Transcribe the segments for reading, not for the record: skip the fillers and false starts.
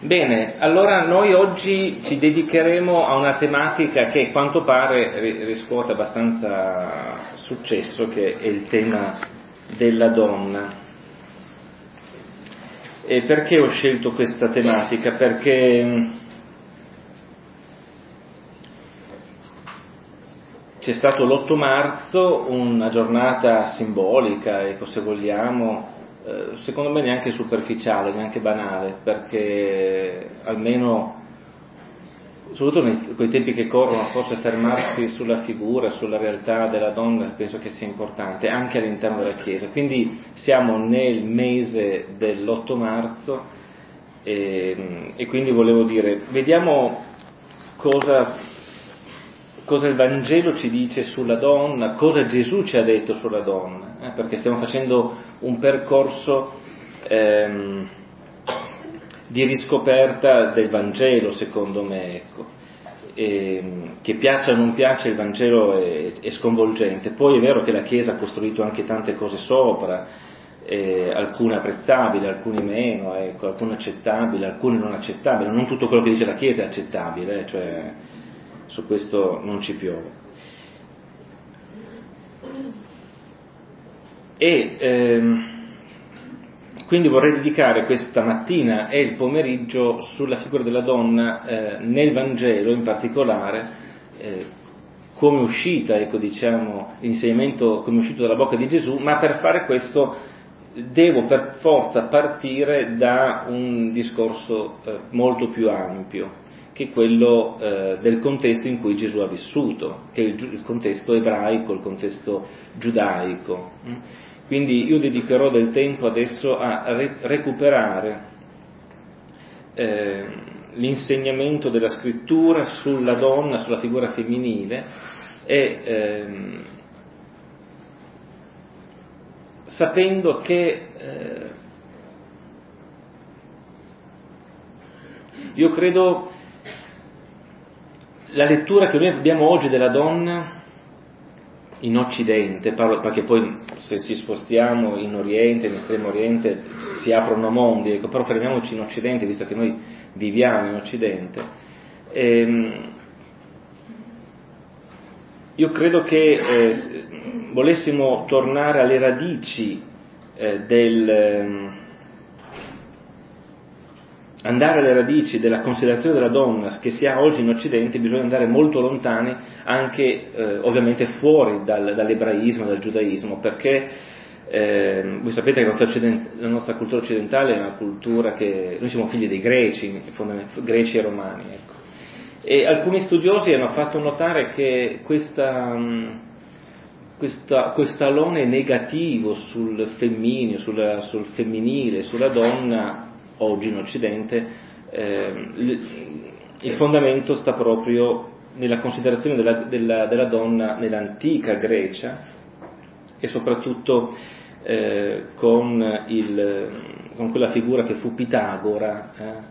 Bene, allora noi oggi ci dedicheremo a una tematica che a quanto pare riscuote abbastanza successo, che è il tema della donna. E perché ho scelto questa tematica? Perché c'è stato l'8 marzo, una giornata simbolica, ecco, se vogliamo, secondo me neanche superficiale, neanche banale, perché almeno, soprattutto in quei tempi che corrono, forse fermarsi sulla figura, sulla realtà della donna, penso che sia importante, anche all'interno della Chiesa. Quindi siamo nel mese dell'8 marzo e quindi volevo dire, vediamo cosa il Vangelo ci dice sulla donna, cosa Gesù ci ha detto sulla donna, perché stiamo facendo un percorso di riscoperta del Vangelo, secondo me, ecco. Che piaccia o non piaccia, il Vangelo è sconvolgente. Poi è vero che la Chiesa ha costruito anche tante cose sopra, alcune apprezzabili, alcune meno, ecco, alcune accettabili, alcune non accettabili. Non tutto quello che dice la Chiesa è accettabile, cioè su questo non ci piove. Quindi vorrei dedicare questa mattina e il pomeriggio sulla figura della donna nel Vangelo, in particolare come uscita, ecco, diciamo, l'insegnamento come uscito dalla bocca di Gesù, ma per fare questo devo per forza partire da un discorso molto più ampio, che è quello del contesto in cui Gesù ha vissuto, che è il contesto ebraico, il contesto giudaico. Quindi io dedicherò del tempo adesso a recuperare l'insegnamento della Scrittura sulla donna, sulla figura femminile e sapendo che io credo la lettura che noi abbiamo oggi della donna in Occidente, parlo perché poi se ci spostiamo in Oriente, in Estremo Oriente, si aprono mondi, ecco, però fermiamoci in Occidente, visto che noi viviamo in Occidente. Io credo che volessimo tornare alle radici andare alle radici della considerazione della donna che si ha oggi in Occidente, bisogna andare molto lontani, anche ovviamente fuori dall'ebraismo, dal giudaismo, perché voi sapete che la nostra cultura occidentale è una cultura che noi siamo figli dei greci, greci e romani, ecco. E alcuni studiosi hanno fatto notare che questo alone negativo sul femminile, sul femminile, sulla donna oggi in Occidente, il fondamento sta proprio nella considerazione della donna nell'antica Grecia e soprattutto con quella figura che fu Pitagora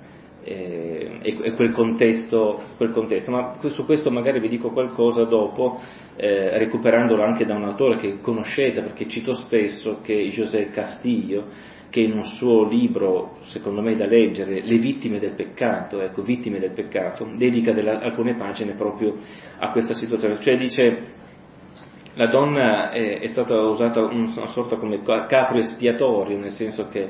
e quel contesto, ma su questo magari vi dico qualcosa dopo, recuperandolo anche da un autore che conoscete, perché cito spesso, che è José Castillo, che in un suo libro, secondo me da leggere, Le vittime del peccato, ecco, vittime del peccato, dedica alcune pagine proprio a questa situazione, cioè dice la donna è stata usata una sorta come capro espiatorio, nel senso che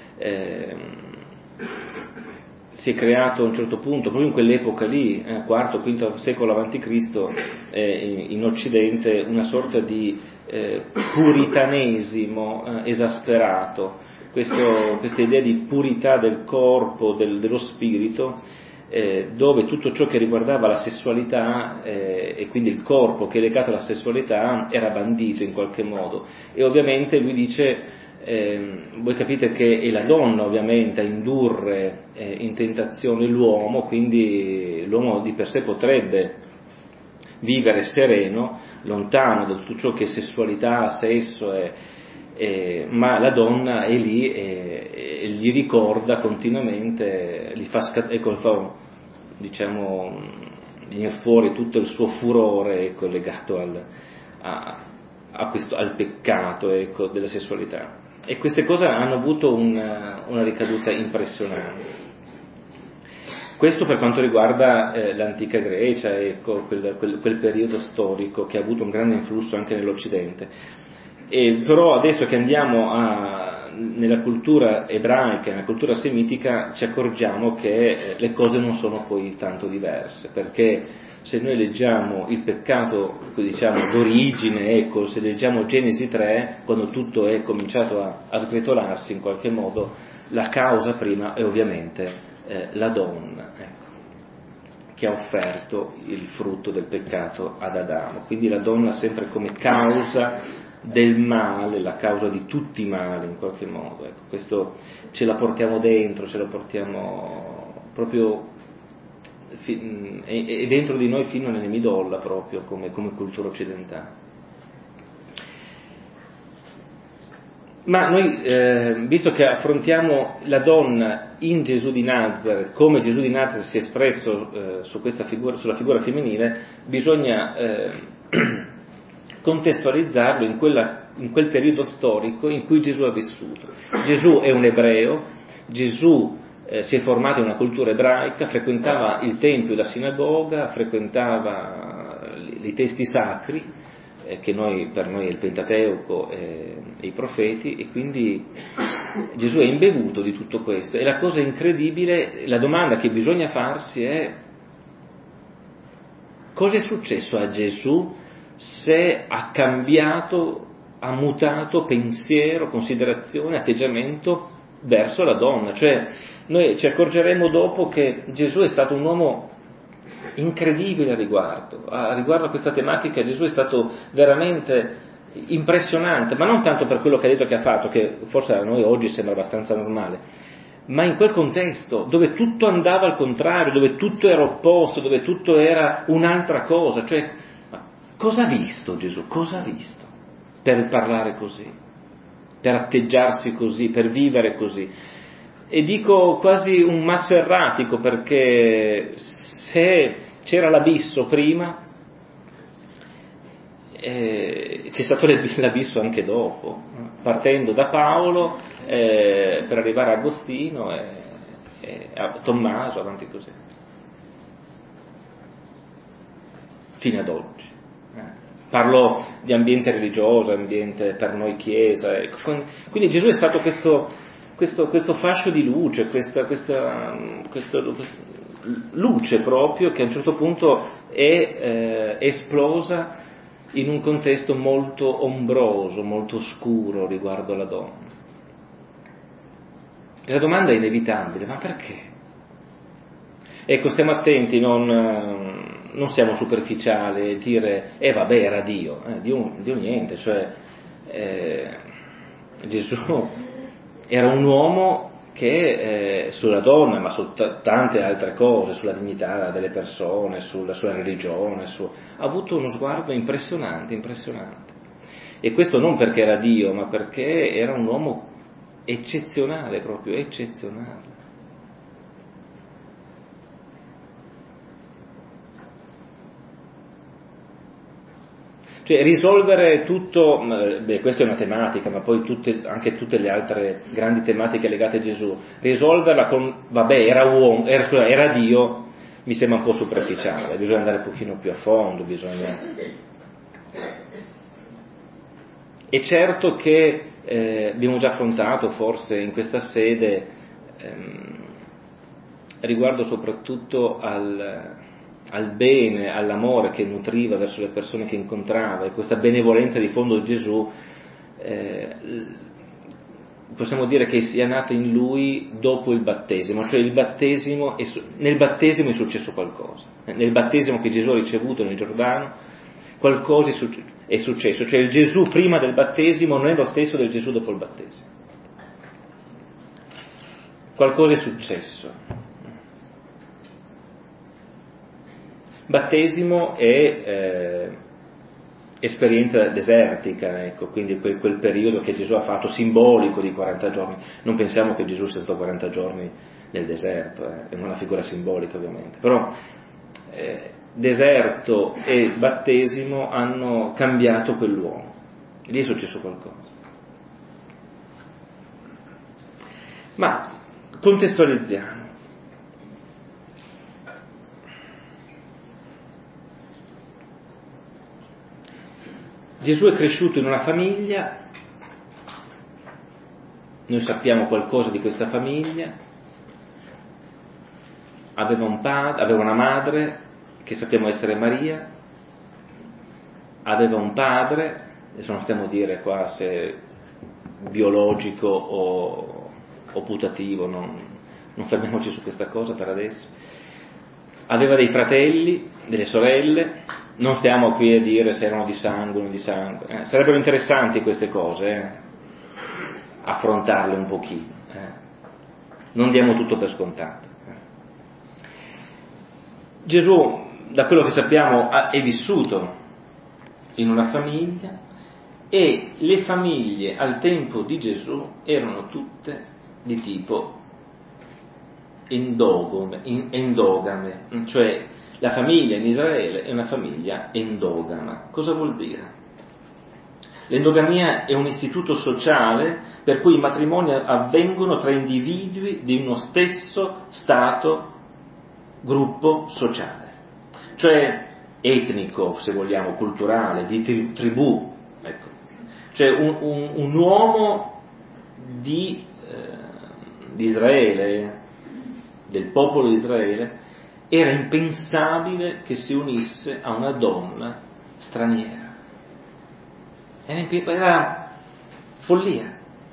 si è creato a un certo punto, proprio in quell'epoca lì, IV-V secolo a.C., in Occidente, una sorta di puritanesimo esasperato, questa idea di purità del corpo, dello spirito, dove tutto ciò che riguardava la sessualità e quindi il corpo che è legato alla sessualità era bandito in qualche modo. E ovviamente lui dice, voi capite che è la donna ovviamente a indurre in tentazione l'uomo, quindi l'uomo di per sé potrebbe vivere sereno, lontano da tutto ciò che è sessualità, sesso, ma la donna è lì e gli ricorda continuamente, gli fa diciamo, viene fuori tutto il suo furore, ecco, legato al peccato, ecco, della sessualità. E queste cose hanno avuto una ricaduta impressionante. Questo per quanto riguarda l'antica Grecia, ecco, quel periodo storico che ha avuto un grande influsso anche nell'Occidente. Però adesso che andiamo nella cultura ebraica, nella cultura semitica, ci accorgiamo che le cose non sono poi tanto diverse, perché se noi leggiamo il peccato, diciamo, d'origine, ecco, se leggiamo Genesi 3, quando tutto è cominciato a sgretolarsi in qualche modo, la causa prima è ovviamente la donna, ecco, che ha offerto il frutto del peccato ad Adamo. Quindi la donna sempre come causa del male, la causa di tutti i mali in qualche modo. Ecco, questo ce la portiamo dentro, ce la portiamo proprio è dentro di noi fino nelle midolla proprio come cultura occidentale. Ma noi, visto che affrontiamo la donna in Gesù di Nazareth, come Gesù di Nazareth si è espresso sulla figura femminile, bisogna contestualizzarlo in quel periodo storico in cui Gesù ha vissuto. Gesù è un ebreo, Gesù si è formato in una cultura ebraica, frequentava il tempio e la sinagoga, frequentava i testi sacri, che per noi è il Pentateuco e i profeti, e quindi Gesù è imbevuto di tutto questo. E la cosa incredibile, la domanda che bisogna farsi è: cosa è successo a Gesù se ha cambiato, ha mutato pensiero, considerazione, atteggiamento verso la donna? Cioè, noi ci accorgeremo dopo che Gesù è stato un uomo incredibile a riguardo a questa tematica. Gesù è stato veramente impressionante, ma non tanto per quello che ha detto che ha fatto, che forse a noi oggi sembra abbastanza normale, ma in quel contesto dove tutto andava al contrario, dove tutto era opposto, dove tutto era un'altra cosa. Cioè, cosa ha visto Gesù? Cosa ha visto per parlare così, per atteggiarsi così, per vivere così? E dico quasi un masferratico, perché se c'era l'abisso prima, c'è stato l'abisso anche dopo, partendo da Paolo per arrivare a Agostino e a Tommaso, avanti così, fino ad oggi. Parlo di ambiente religioso, ambiente per noi chiesa, ecco. Quindi Gesù è stato questo fascio di luce, questa luce proprio, che a un certo punto è esplosa in un contesto molto ombroso, molto scuro riguardo alla donna. E la domanda è inevitabile: ma perché? Ecco, stiamo attenti, non siamo superficiali e dire vabbè, era Dio niente, cioè Gesù era un uomo che sulla donna, ma su tante altre cose, sulla dignità delle persone, sulla religione, ha avuto uno sguardo impressionante. E questo non perché era Dio, ma perché era un uomo eccezionale, proprio eccezionale. Cioè, risolvere tutto, questa è una tematica, ma poi anche tutte le altre grandi tematiche legate a Gesù, risolverla con vabbè, era uomo, era Dio, mi sembra un po' superficiale. Bisogna andare un pochino più a fondo, È certo che abbiamo già affrontato forse in questa sede riguardo soprattutto al bene, all'amore che nutriva verso le persone che incontrava, e questa benevolenza di fondo di Gesù, possiamo dire che sia nata in lui dopo il battesimo, cioè nel battesimo è successo qualcosa, nel battesimo che Gesù ha ricevuto nel Giordano qualcosa è successo, cioè il Gesù prima del battesimo non è lo stesso del Gesù dopo il battesimo, qualcosa è successo. Battesimo è esperienza desertica, ecco, quindi quel periodo che Gesù ha fatto, simbolico di 40 giorni. Non pensiamo che Gesù sia stato 40 giorni nel deserto, è una figura simbolica ovviamente, però deserto e battesimo hanno cambiato quell'uomo, lì è successo qualcosa. Ma contestualizziamo. Gesù è cresciuto in una famiglia, noi sappiamo qualcosa di questa famiglia, aveva un padre, aveva una madre che sappiamo essere Maria, aveva un padre, adesso non stiamo a dire qua se biologico o putativo, non fermiamoci su questa cosa per adesso, aveva dei fratelli, delle sorelle, non stiamo qui a dire se erano di sangue o non di sangue, sarebbero interessanti queste cose, affrontarle un pochino, non diamo tutto per scontato. Gesù, da quello che sappiamo, è vissuto in una famiglia, e le famiglie al tempo di Gesù erano tutte di tipo endogame, cioè la famiglia in Israele è una famiglia endogama. Cosa vuol dire? L'endogamia è un istituto sociale per cui i matrimoni avvengono tra individui di uno stesso stato, gruppo sociale, cioè etnico, se vogliamo, culturale, di tribù, ecco. Cioè un uomo di Israele, del popolo di Israele, era impensabile che si unisse a una donna straniera. Era follia.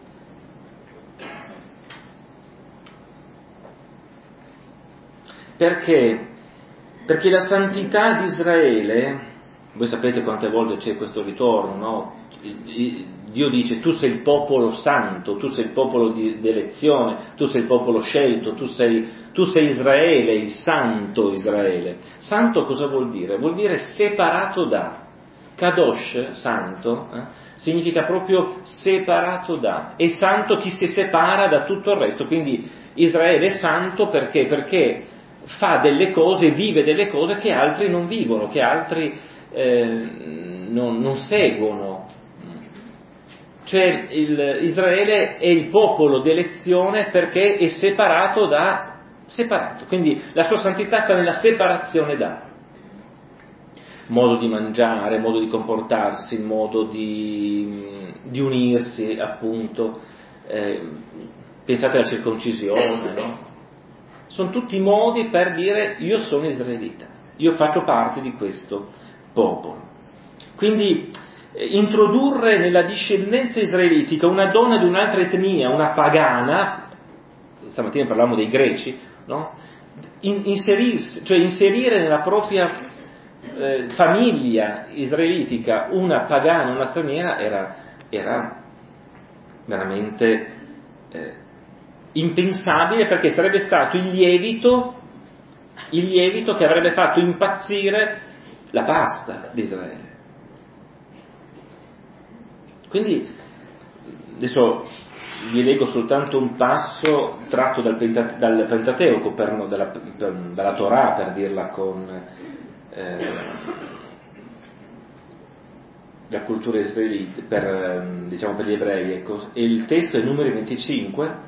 Perché? Perché la santità di Israele, voi sapete quante volte c'è questo ritorno, no? Dio dice: tu sei il popolo santo, tu sei il popolo di elezione, tu sei il popolo scelto, tu sei Israele, il santo Israele. Santo cosa vuol dire? Vuol dire separato da. Kadosh, santo, significa proprio separato da. È santo chi si separa da tutto il resto. Quindi Israele è santo perché? Perché fa delle cose, vive delle cose che altri non vivono, che altri non seguono. Cioè Israele è il popolo d'elezione perché è separato. Quindi la sua santità sta nella separazione da. Modo di mangiare, modo di comportarsi, modo di unirsi, appunto. Pensate alla circoncisione, no? Sono tutti modi per dire: io sono israelita, io faccio parte di questo popolo. Quindi introdurre nella discendenza israelitica una donna di un'altra etnia, una pagana, stamattina parlavamo dei greci, no? Inserire nella propria famiglia israelitica una pagana, una straniera, era veramente impensabile, perché sarebbe stato il lievito che avrebbe fatto impazzire la pasta di Israele. Quindi adesso vi leggo soltanto un passo tratto dal Pentateuco, dalla Torah, per dirla con la cultura israelita, per gli ebrei, ecco. E il testo è Numeri 25.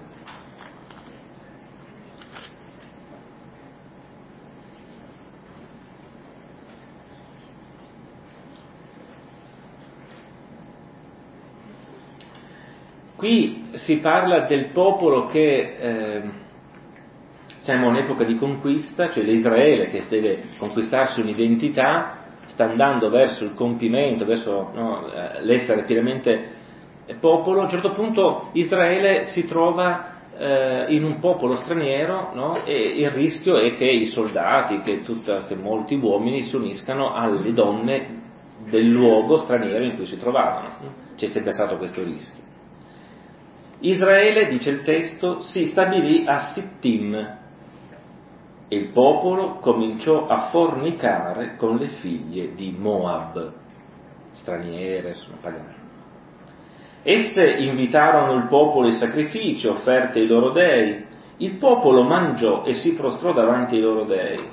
Qui si parla del popolo che siamo in un'epoca di conquista, cioè l'Israele che deve conquistarsi un'identità, sta andando verso il compimento, verso l'essere pienamente popolo. A un certo punto Israele si trova in un popolo straniero, no? E il rischio è che i soldati, che molti uomini si uniscano alle donne del luogo straniero in cui si trovavano. C'è sempre stato questo rischio. Israele, dice il testo, si stabilì a Sittim e il popolo cominciò a fornicare con le figlie di Moab, straniere, sono pagane. Esse invitarono il popolo ai sacrifici, offerte ai loro dei. Il popolo mangiò e si prostrò davanti ai loro dei.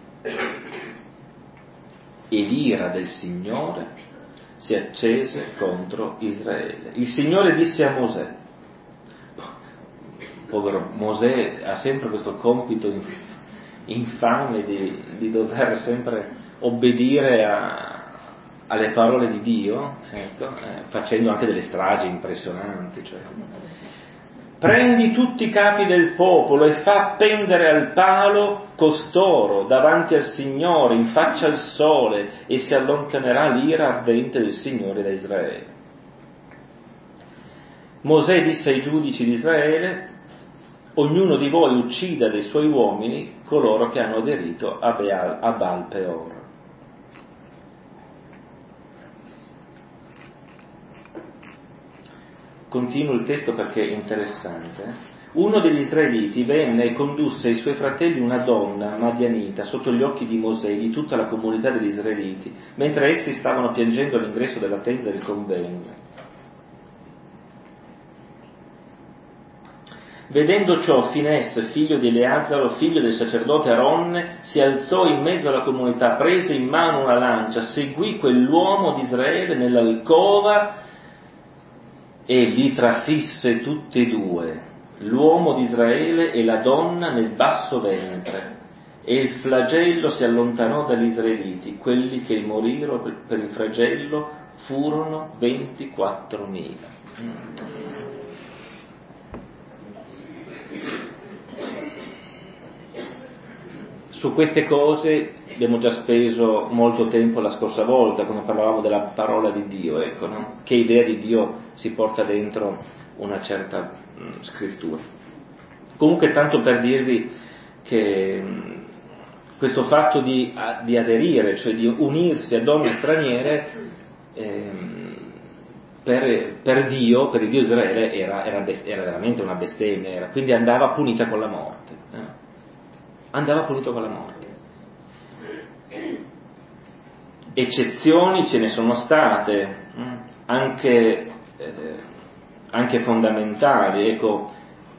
E l'ira del Signore si accese contro Israele. Il Signore disse a Mosè: povero Mosè ha sempre questo compito infame di dover sempre obbedire alle parole di Dio, ecco, facendo anche delle stragi impressionanti. Cioè, prendi tutti i capi del popolo e fa appendere al palo costoro davanti al Signore, in faccia al sole, e si allontanerà l'ira ardente del Signore da Israele. Mosè disse ai giudici di Israele: ognuno di voi uccida dei suoi uomini coloro che hanno aderito a Baal Peor. Continuo il testo perché è interessante. Uno degli israeliti venne e condusse ai suoi fratelli una donna madianita sotto gli occhi di Mosè e di tutta la comunità degli israeliti, mentre essi stavano piangendo all'ingresso della tenda del convegno. Vedendo ciò, Finesse, figlio di Eleazaro, figlio del sacerdote Aronne, si alzò in mezzo alla comunità, prese in mano una lancia, seguì quell'uomo di Israele nell'alcova e li trafisse tutti e due, l'uomo di Israele e la donna nel basso ventre, e il flagello si allontanò dagli israeliti. Quelli che morirono per il flagello furono 24.000. Su queste cose abbiamo già speso molto tempo la scorsa volta, quando parlavamo della parola di Dio, ecco, no? Che idea di Dio si porta dentro una certa scrittura. Comunque, tanto per dirvi che questo fatto di aderire, cioè di unirsi a donne straniere, per Dio, per il Dio Israele, era veramente una bestemmia, quindi andava punita con la morte. Andava punito con la morte. Eccezioni ce ne sono state, anche fondamentali, ecco,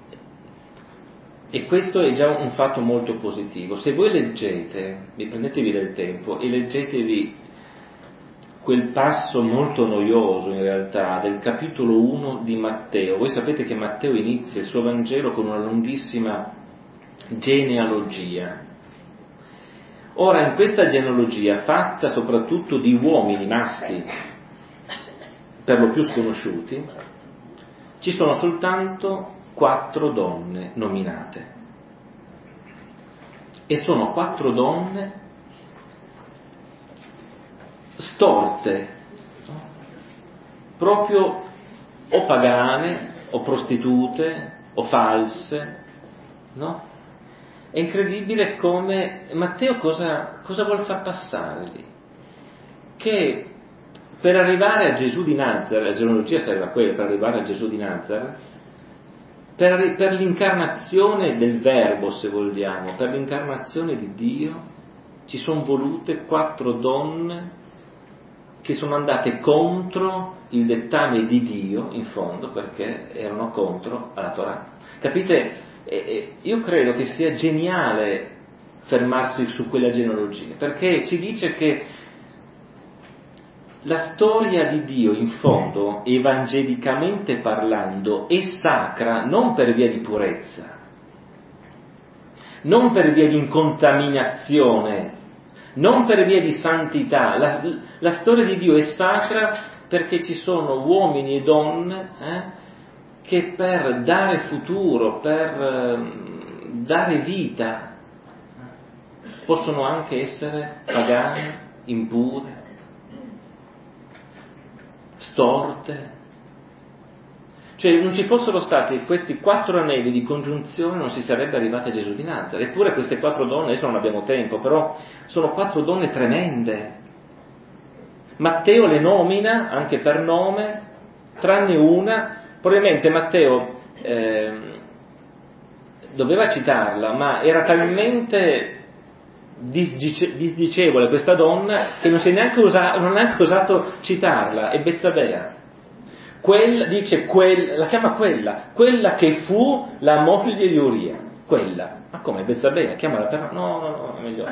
e questo è già un fatto molto positivo. Se voi leggete, vi prendetevi del tempo e leggetevi quel passo molto noioso in realtà del capitolo 1 di Matteo. Voi sapete che Matteo inizia il suo Vangelo con una lunghissima genealogia. Ora, in questa genealogia, fatta soprattutto di uomini maschi, per lo più sconosciuti, ci sono soltanto 4 donne nominate. E sono 4 donne storte, proprio o pagane, o prostitute, o false, no? È incredibile come Matteo cosa vuol far passare lì? Che per arrivare a Gesù di Nazareth, la genealogia serve a quello, per arrivare a Gesù di Nazareth, per l'incarnazione del Verbo, se vogliamo, per l'incarnazione di Dio, ci sono volute 4 donne che sono andate contro il dettame di Dio, in fondo, perché erano contro la Torah. Capite? Io credo che sia geniale fermarsi su quella genealogia, perché ci dice che la storia di Dio, in fondo, evangelicamente parlando, è sacra non per via di purezza, non per via di incontaminazione, non per via di santità. La storia di Dio è sacra perché ci sono uomini e donne che per dare futuro, per dare vita, possono anche essere pagane, impure, storte. Cioè non ci fossero stati questi 4 anelli di congiunzione, non si sarebbe arrivati a Gesù di Nazareth. Eppure queste 4 donne, adesso non abbiamo tempo, però sono 4 donne tremende. Matteo le nomina anche per nome, tranne una. Probabilmente Matteo doveva citarla, ma era talmente disdicevole questa donna che non ha neanche osato citarla. È Bezzabea. La chiama quella che fu la moglie di Uria. Quella. Ma come Bezzabea? Chiamala per... No, è meglio.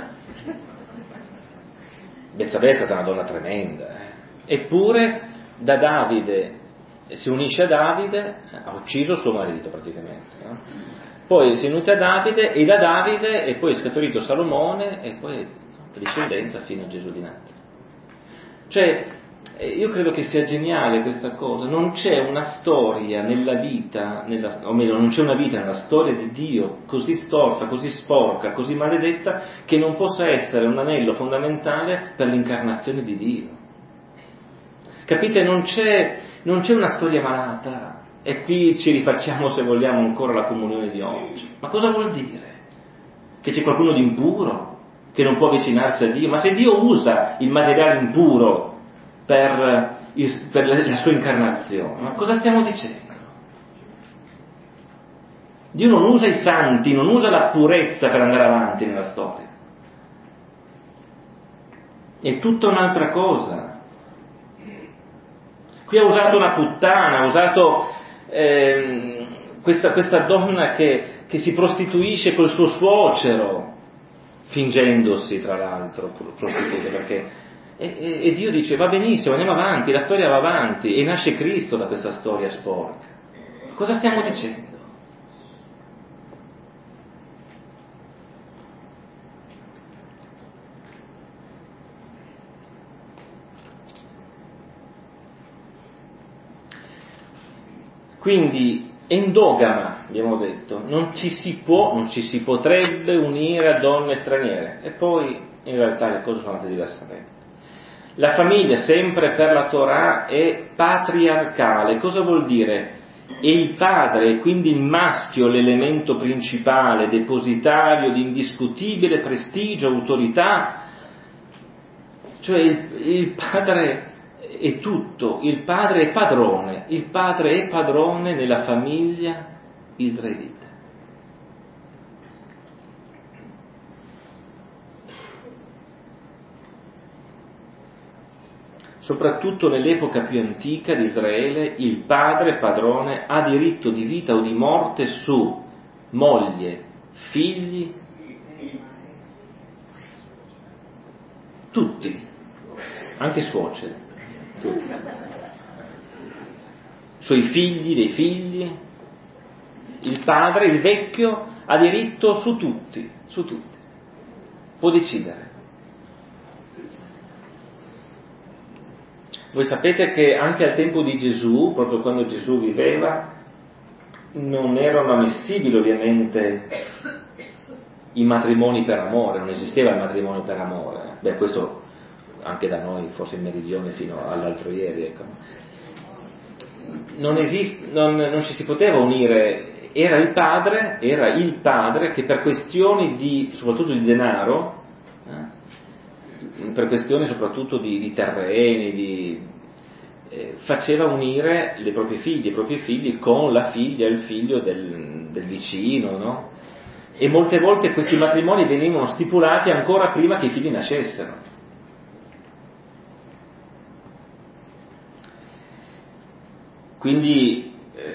Bezzabea è stata una donna tremenda. Eppure da Davide si unisce a Davide, ha ucciso suo marito praticamente, no? Poi si unisce a Davide e da Davide e poi è scaturito Salomone e poi la discendenza fino a Gesù di Nazareth. Cioè, io credo che sia geniale questa cosa. Non c'è una storia nella vita, o meglio, non c'è una vita nella storia di Dio così storta, così sporca, così maledetta, che non possa essere un anello fondamentale per l'incarnazione di Dio. Capite? Non c'è una storia malata. E qui ci rifacciamo, se vogliamo, ancora la comunione di oggi. Ma cosa vuol dire? Che c'è qualcuno di impuro, che non può avvicinarsi a Dio? Ma se Dio usa il materiale impuro per la sua incarnazione, ma cosa stiamo dicendo? Dio non usa i santi, non usa la purezza per andare avanti nella storia. È tutta un'altra cosa. Qui ha usato una puttana, ha usato questa donna che si prostituisce col suo suocero, fingendosi tra l'altro prostituta, perché e Dio dice va benissimo, andiamo avanti, la storia va avanti e nasce Cristo da questa storia sporca. Cosa stiamo dicendo? Quindi endogama, abbiamo detto, non ci si potrebbe unire a donne straniere, e poi in realtà le cose sono andate diversamente. La famiglia, sempre per la Torah, è patriarcale. Cosa vuol dire? È il padre, quindi il maschio, l'elemento principale, depositario di indiscutibile prestigio, autorità. Cioè il padre è tutto, il padre è padrone nella famiglia israelita. Soprattutto nell'epoca più antica di Israele, il padre padrone ha diritto di vita o di morte su moglie, figli, tutti, anche suoceri, tutti. Sui figli dei figli, il padre, il vecchio, ha diritto su tutti, può decidere. Voi sapete che anche al tempo di Gesù, proprio quando Gesù viveva, non erano ammissibili ovviamente i matrimoni per amore, non esisteva il matrimonio per amore. Beh, questo anche da noi, forse in meridione fino all'altro ieri, ecco. Non ci si poteva unire, era il padre che per questioni soprattutto di denaro, per questioni soprattutto di terreni, faceva unire i propri figli con la figlia e il figlio del vicino, no? E molte volte questi matrimoni venivano stipulati ancora prima che i figli nascessero. Quindi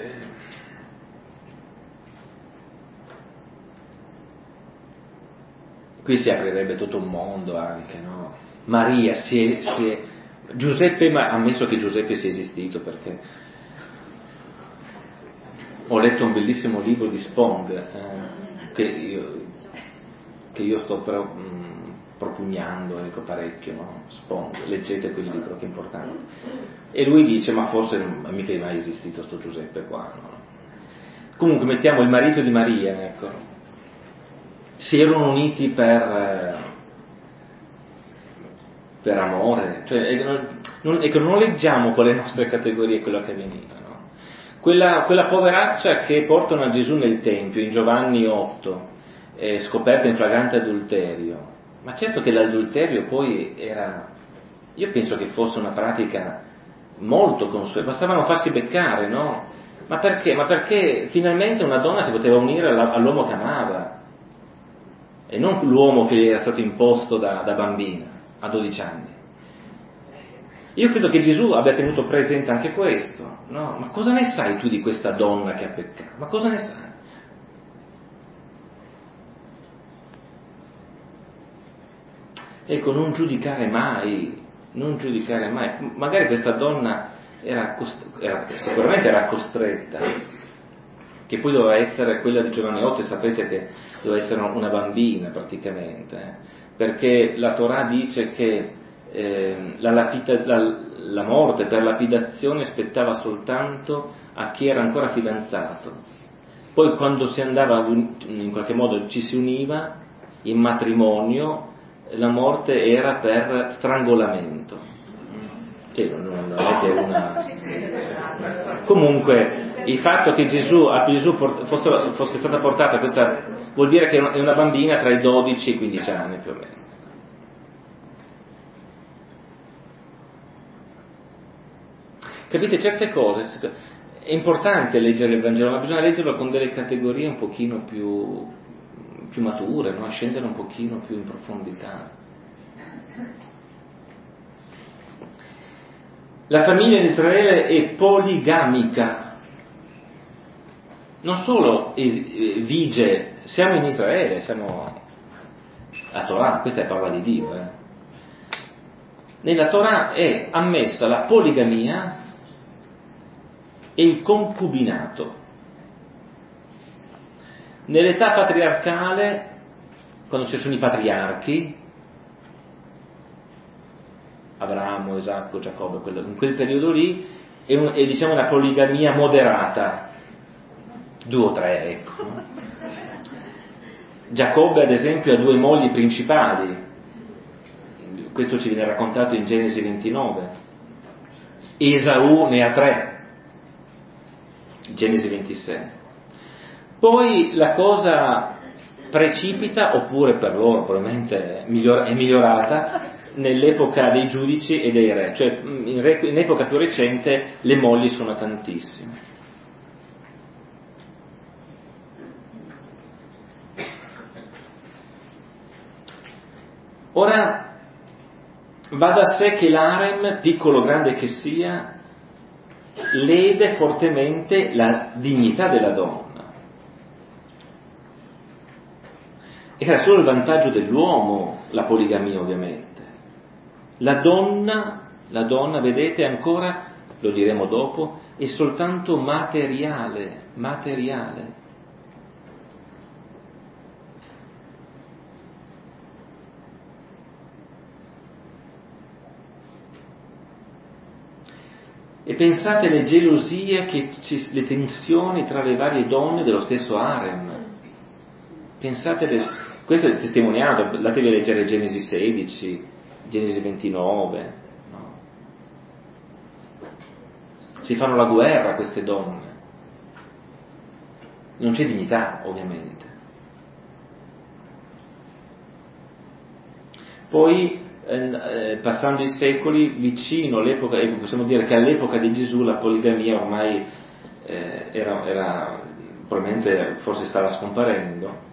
qui si aprirebbe tutto un mondo anche, no? Maria, Giuseppe, ma ammesso che Giuseppe sia esistito, perché ho letto un bellissimo libro di Spong che io sto propugnando, ecco, parecchio, no? Spong, leggete quel libro che è importante. E lui dice, ma forse mica è mai esistito sto Giuseppe qua, no? Comunque mettiamo il marito di Maria, ecco. Si erano uniti per amore, cioè non leggiamo con le nostre categorie quello che avveniva, no? Quella poveraccia che portano a Gesù nel Tempio, in Giovanni 8, scoperta in flagrante adulterio, ma certo che l'adulterio poi io penso che fosse una pratica molto consueta, bastavano farsi beccare, no? Ma perché? Ma perché finalmente una donna si poteva unire all'uomo che amava, e non l'uomo che era stato imposto da bambina, a 12 anni. Io credo che Gesù abbia tenuto presente anche questo, no? Ma cosa ne sai tu di questa donna che ha peccato? Ma cosa ne sai? Ecco, non giudicare mai. Magari questa donna sicuramente era costretta, che poi doveva essere quella di Giovanni 8, e sapete che doveva essere una bambina praticamente, perché la Torah dice che la morte per lapidazione spettava soltanto a chi era ancora fidanzato. Poi quando si andava, in qualche modo ci si univa in matrimonio, la morte era per strangolamento. Sì, non è che una... Comunque, il fatto che a Gesù fosse stata portata questa, vuol dire che è una bambina tra i 12 e i 15 anni più o meno. Capite, certe cose, è importante leggere il Vangelo, ma bisogna leggerlo con delle categorie un pochino più mature, no? Scendere un pochino più in profondità. La famiglia di Israele è poligamica, non solo vige, siamo in Israele, siamo a Torah, questa è parola di Dio. Nella Torah è ammessa la poligamia e il concubinato. Nell'età patriarcale, quando ci sono i patriarchi, Abramo, Isacco, Giacobbe, in quel periodo lì è diciamo una poligamia moderata, 2 o 3, ecco. Giacobbe ad esempio ha 2 mogli principali, questo ci viene raccontato in Genesi 29. Esaù ne ha 3, Genesi 26. Poi la cosa precipita, oppure per loro probabilmente è migliorata, nell'epoca dei giudici e dei re, cioè in epoca più recente le mogli sono tantissime. Ora va da sé che l'harem, piccolo o grande che sia, lede fortemente la dignità della donna. Era solo il vantaggio dell'uomo la poligamia, ovviamente. La donna, vedete, ancora, lo diremo dopo, è soltanto materiale. E pensate alle gelosie, le tensioni tra le varie donne dello stesso harem. Pensate, questo è testimoniato, andatevi a leggere Genesi 16, Genesi 29, no? Si fanno la guerra queste donne. Non c'è dignità, ovviamente. Poi, passando i secoli, vicino all'epoca, possiamo dire che all'epoca di Gesù la poligamia ormai era probabilmente forse stava scomparendo,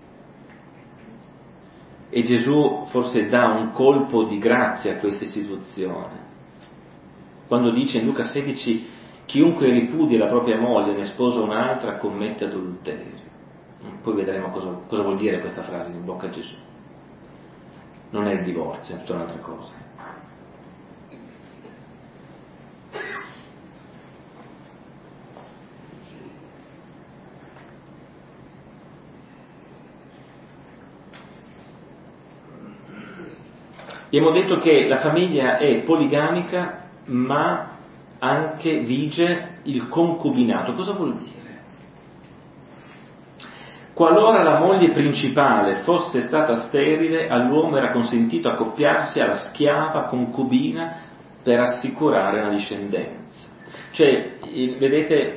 e Gesù forse dà un colpo di grazia a questa istituzione quando dice in Luca 16: chiunque ripudia la propria moglie e ne sposa un'altra commette adulterio. Poi vedremo cosa vuol dire questa frase in bocca a Gesù. Non è il divorzio, è tutta un'altra cosa. Abbiamo detto che la famiglia è poligamica, ma anche vige il concubinato. Cosa vuol dire? Qualora la moglie principale fosse stata sterile, all'uomo era consentito accoppiarsi alla schiava concubina per assicurare una discendenza. Cioè, vedete,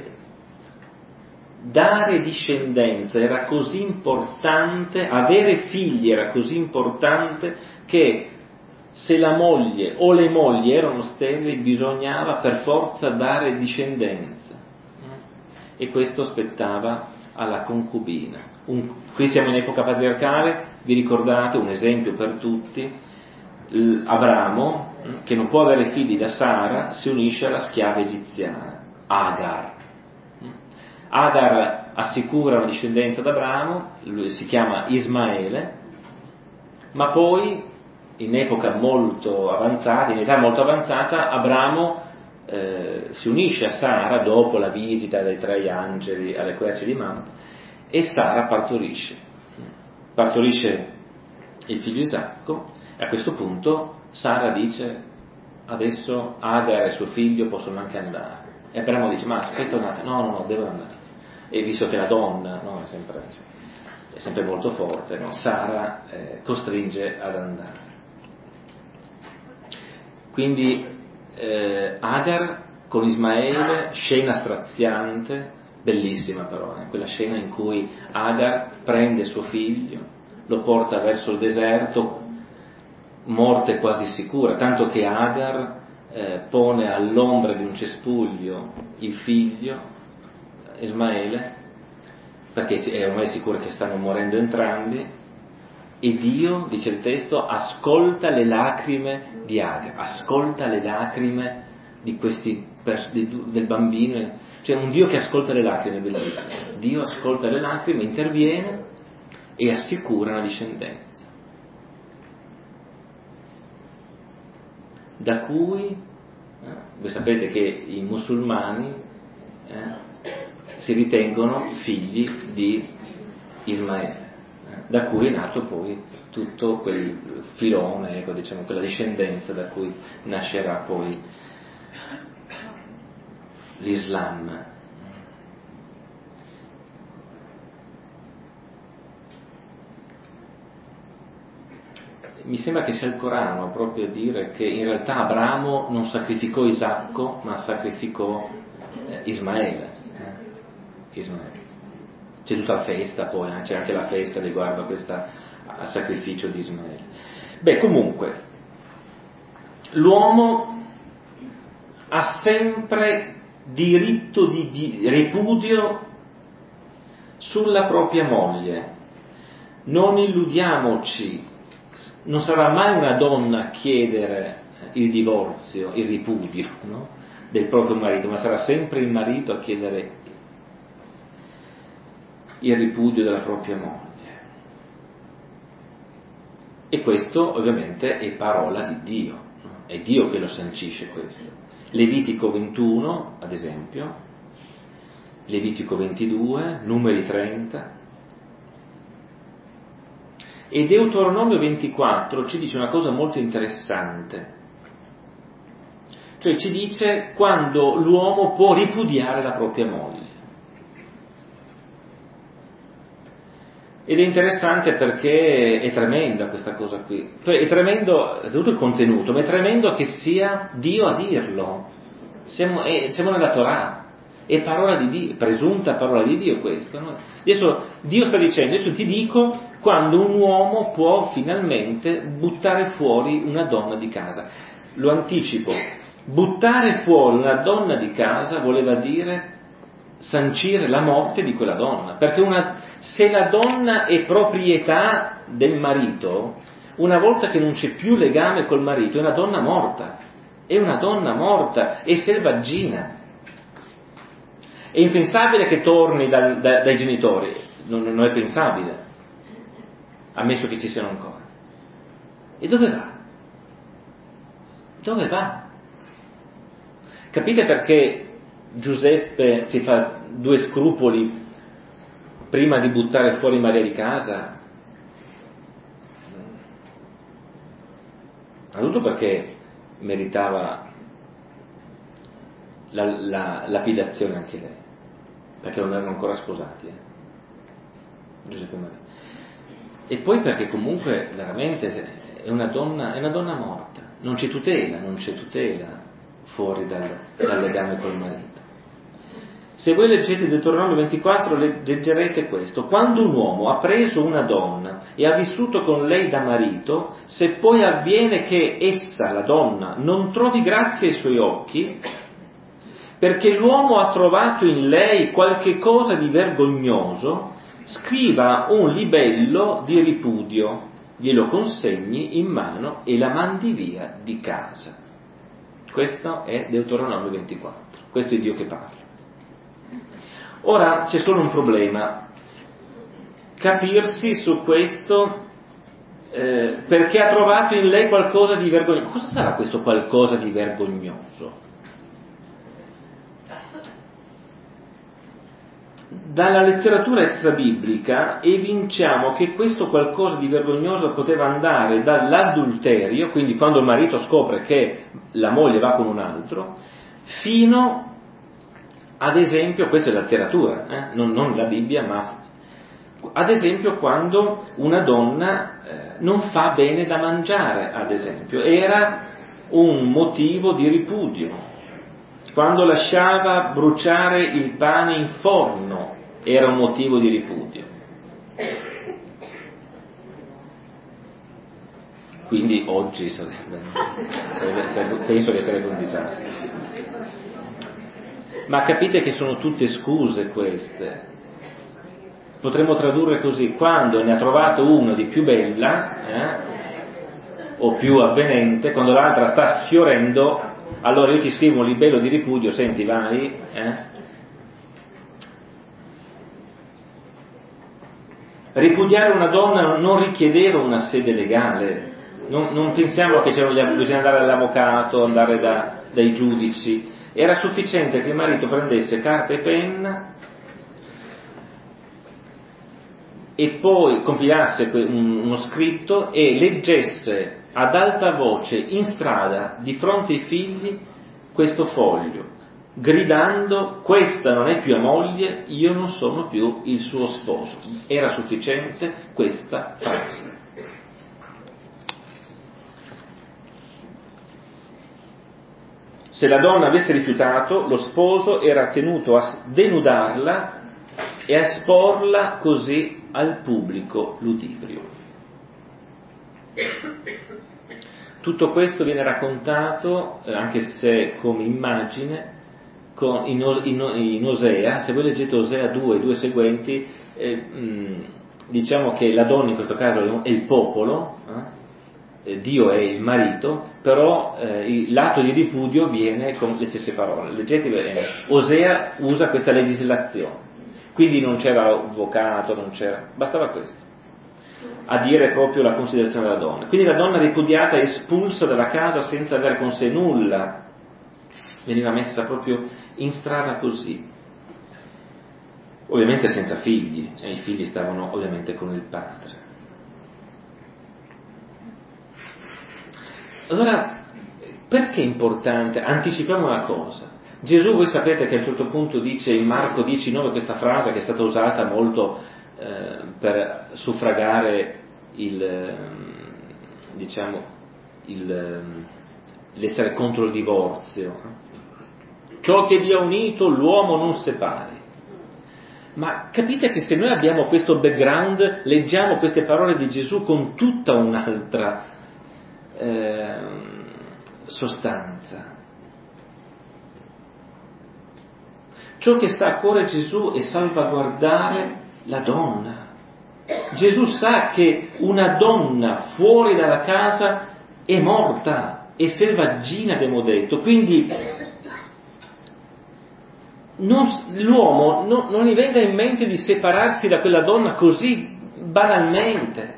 dare discendenza era così importante, avere figli era così importante, che se la moglie o le mogli erano sterili bisognava per forza dare discendenza, e questo spettava alla concubina. Qui siamo in epoca patriarcale, vi ricordate un esempio per tutti: Abramo, che non può avere figli da Sara, si unisce alla schiava egiziana Agar. Agar assicura una discendenza ad Abramo, lui si chiama Ismaele, ma poi in età molto avanzata, Abramo si unisce a Sara dopo la visita dei 3 angeli alle querce di Mamre, e Sara partorisce il figlio Isacco. A questo punto Sara dice: adesso Agar e suo figlio possono anche andare. E Abramo dice: ma aspetta un attimo, no, devono andare. E visto che la donna, no, è sempre molto forte, no? Sara costringe ad andare. Quindi Agar con Ismaele, scena straziante, bellissima però, quella scena in cui Agar prende suo figlio, lo porta verso il deserto, morte quasi sicura, tanto che Agar pone all'ombra di un cespuglio il figlio, Ismaele, perché è ormai sicuro che stanno morendo entrambi, e Dio, dice il testo, ascolta le lacrime di Agar, ascolta le lacrime di del bambino, cioè un Dio che ascolta le lacrime, bellissimo. Dio ascolta le lacrime, interviene e assicura una discendenza, da cui voi sapete che i musulmani si ritengono figli di Ismaele, da cui è nato poi tutto quel filone, ecco, diciamo, quella discendenza da cui nascerà poi l'Islam. Mi sembra che sia il Corano proprio a dire che in realtà Abramo non sacrificò Isacco, ma sacrificò Ismaele. C'è tutta la festa poi, c'è anche la festa riguardo a questo sacrificio di Ismaele. Beh, comunque, l'uomo ha sempre diritto di ripudio sulla propria moglie. Non illudiamoci, non sarà mai una donna a chiedere il divorzio, il ripudio, no? Del proprio marito, ma sarà sempre il marito a chiedere il ripudio della propria moglie. E questo ovviamente è parola di Dio, no? È Dio che lo sancisce questo. Levitico 21, ad esempio, Levitico 22, Numeri 30, e Deuteronomio 24 ci dice una cosa molto interessante, cioè ci dice quando l'uomo può ripudiare la propria moglie. Ed è interessante perché è tremenda questa cosa qui, cioè è tremendo tutto il contenuto, ma è tremendo che sia Dio a dirlo. Siamo nella Torah, è parola di Dio, presunta parola di Dio questo, no? Adesso Dio sta dicendo: adesso ti dico quando un uomo può finalmente buttare fuori una donna di casa. Lo anticipo, buttare fuori una donna di casa voleva dire sancire la morte di quella donna, perché se la donna è proprietà del marito, una volta che non c'è più legame col marito, è una donna morta, è selvaggina. È impensabile che torni dai genitori, non è pensabile, ammesso che ci siano ancora. E dove va? Dove va? Capite perché Giuseppe si fa 2 scrupoli prima di buttare fuori Maria di casa? Innanzitutto perché meritava la lapidazione anche lei, perché non erano ancora sposati, Giuseppe e Maria. E poi perché comunque veramente è una donna morta, non c'è tutela fuori dal legame col marito. Se voi leggete Deuteronomio 24 leggerete questo: quando un uomo ha preso una donna e ha vissuto con lei da marito, se poi avviene che essa, la donna, non trovi grazia ai suoi occhi, perché l'uomo ha trovato in lei qualche cosa di vergognoso, scriva un libello di ripudio, glielo consegni in mano e la mandi via di casa. Questo è Deuteronomio 24, questo è Dio che parla. Ora c'è solo un problema: capirsi su questo, perché ha trovato in lei qualcosa di vergognoso. Cosa sarà questo qualcosa di vergognoso? dalla letteratura extrabiblica evinciamo che questo qualcosa di vergognoso poteva andare dall'adulterio, quindi quando il marito scopre che la moglie va con un altro, fino ad esempio, questa è la letteratura, non la Bibbia, ma ad esempio quando una donna non fa bene da mangiare, ad esempio, era un motivo di ripudio. Quando lasciava bruciare il pane in forno era un motivo di ripudio. Quindi oggi penso che sarebbe un disastro. Ma capite che sono tutte scuse queste. Potremmo tradurre così: quando ne ha trovato uno di più bella o più avvenente, quando l'altra sta sfiorendo, allora io ti scrivo un libello di ripudio, senti, vai. Ripudiare una donna non richiedeva una sede legale, non pensiamo che bisogna andare all'avvocato, andare dai giudici. Era sufficiente che il marito prendesse carta e penna e poi compilasse uno scritto e leggesse ad alta voce in strada di fronte ai figli questo foglio, gridando: questa non è più moglie, io non sono più il suo sposo. Era sufficiente questa frase. Se la donna avesse rifiutato, lo sposo era tenuto a denudarla e a esporla così al pubblico ludibrio. Tutto questo viene raccontato, anche se come immagine, in Osea. Se voi leggete Osea 2 e 2 seguenti, diciamo che la donna in questo caso è il popolo, Dio è il marito, però l'atto di ripudio viene con le stesse parole. Leggete bene, Osea usa questa legislazione, quindi non c'era avvocato, bastava questo a dire proprio la considerazione della donna. Quindi la donna ripudiata è espulsa dalla casa senza avere con sé nulla, veniva messa proprio in strada così, ovviamente senza figli, e i figli stavano ovviamente con il padre. Allora, perché è importante? Anticipiamo una cosa. Gesù, voi sapete che a un certo punto dice in Marco 10,9 questa frase che è stata usata molto per suffragare l'essere contro il divorzio. Ciò che Dio ha unito l'uomo non separi. Ma capite che se noi abbiamo questo background, leggiamo queste parole di Gesù con tutta un'altra sostanza. Ciò che sta a cuore Gesù è salvaguardare la donna. Gesù sa che una donna fuori dalla casa è morta, è selvaggina, abbiamo detto, quindi l'uomo non gli venga in mente di separarsi da quella donna così banalmente.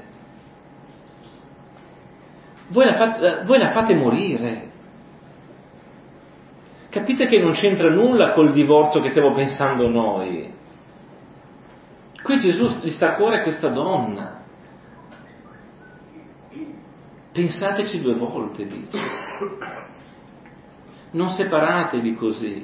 Voi la fate morire. Capite che non c'entra nulla col divorzio che stiamo pensando noi. Qui Gesù gli sta a cuore questa donna. Pensateci 2 volte, dice. Non separatevi così.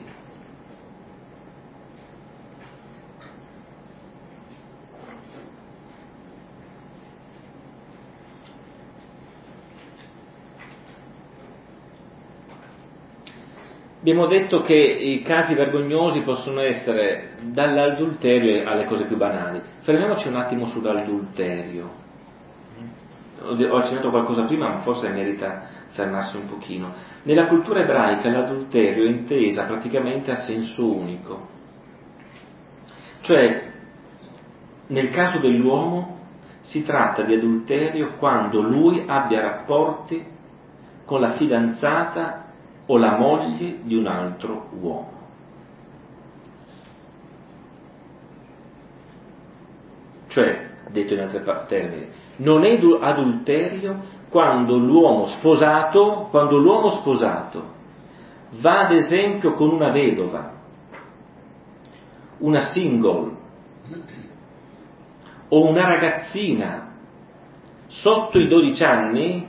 Abbiamo detto che i casi vergognosi possono essere dall'adulterio alle cose più banali. Fermiamoci un attimo sull'adulterio. Ho accennato qualcosa prima, ma forse merita fermarsi un pochino. Nella cultura ebraica l'adulterio è intesa praticamente a senso unico. Cioè, nel caso dell'uomo si tratta di adulterio quando lui abbia rapporti con la fidanzata o la moglie di un altro uomo. Cioè, detto in altri termini, non è adulterio quando l'uomo sposato va ad esempio con una vedova, una single, o una ragazzina sotto i 12 anni,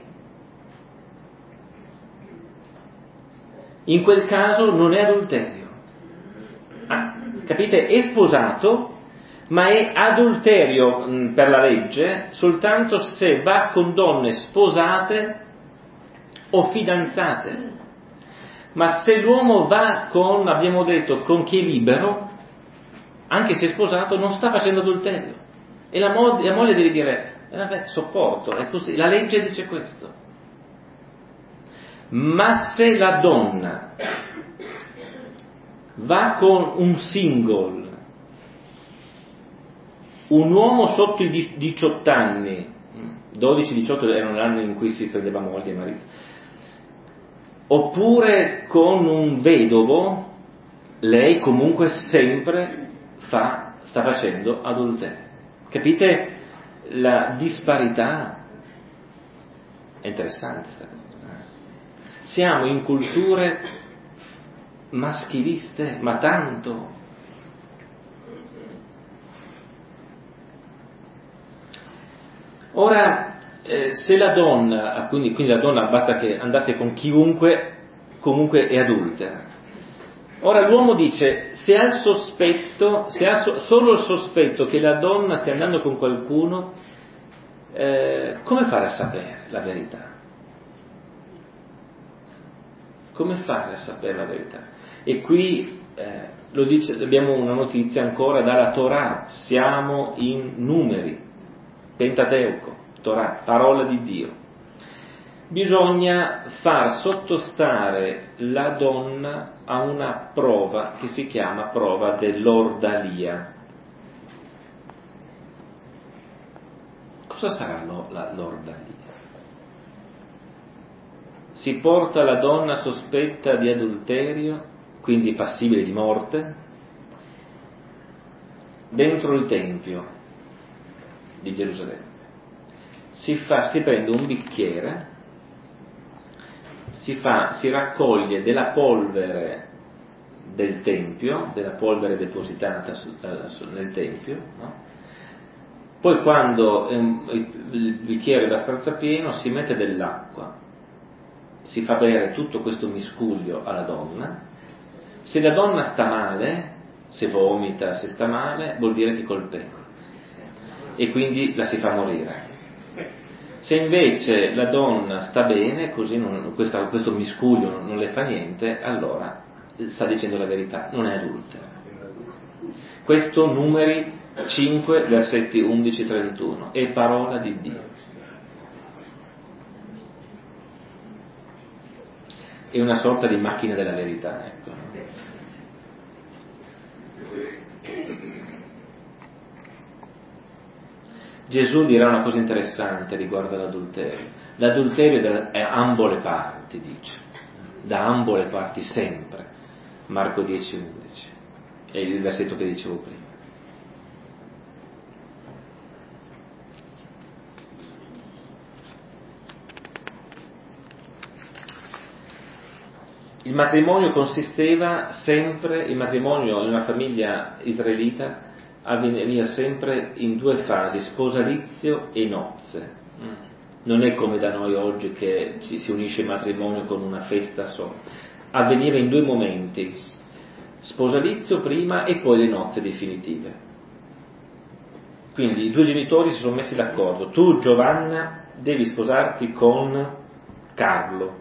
in quel caso non è adulterio. Capite? È sposato, ma è adulterio per la legge soltanto se va con donne sposate o fidanzate. Ma se l'uomo va con, abbiamo detto, con chi è libero, anche se è sposato, non sta facendo adulterio. E la moglie deve dire, vabbè, sopporto, è così, la legge dice questo. Ma se la donna va con un single, un uomo sotto i 18 anni, 12-18 erano l'anno in cui si prendeva moglie e marito, oppure con un vedovo, lei comunque sempre sta facendo adulterio. Capite la disparità? È interessante questa cosa. Siamo in culture maschiliste, ma tanto. Ora, se la donna, quindi la donna basta che andasse con chiunque, comunque è adultera. Ora l'uomo dice, se ha il sospetto, se ha solo il sospetto che la donna stia andando con qualcuno, come fare a sapere la verità? Come fare a sapere la verità? E qui lo dice, abbiamo una notizia ancora dalla Torah, siamo in Numeri, Pentateuco, Torah, parola di Dio. Bisogna far sottostare la donna a una prova che si chiama prova dell'ordalia. Cosa sarà l'ordalia? Si porta la donna sospetta di adulterio, quindi passibile di morte, dentro il Tempio di Gerusalemme. Si prende un bicchiere, si raccoglie della polvere del Tempio, della polvere depositata nel Tempio, no? Poi quando il bicchiere è abbastanza pieno si mette dell'acqua, si fa bere tutto questo miscuglio alla donna. Se la donna sta male, se vomita, se sta male, vuol dire che è colpevole e quindi la si fa morire. Se invece la donna sta bene, così questo miscuglio non le fa niente, allora sta dicendo la verità, non è adultera. Questo Numeri 5, versetti 11-31, è parola di Dio. È una sorta di macchina della verità, ecco. Gesù dirà una cosa interessante riguardo all'adulterio. L'adulterio è ambo le parti, dice. Da ambo le parti sempre. Marco 10, 11. È il versetto che dicevo prima. Il matrimonio consisteva sempre, il matrimonio in una famiglia israelita avveniva sempre in due fasi, sposalizio e nozze. Non è come da noi oggi che ci si unisce il matrimonio con una festa sola. Avveniva in due momenti, sposalizio prima e poi le nozze definitive. Quindi i due genitori si sono messi d'accordo, tu Giovanna devi sposarti con Carlo.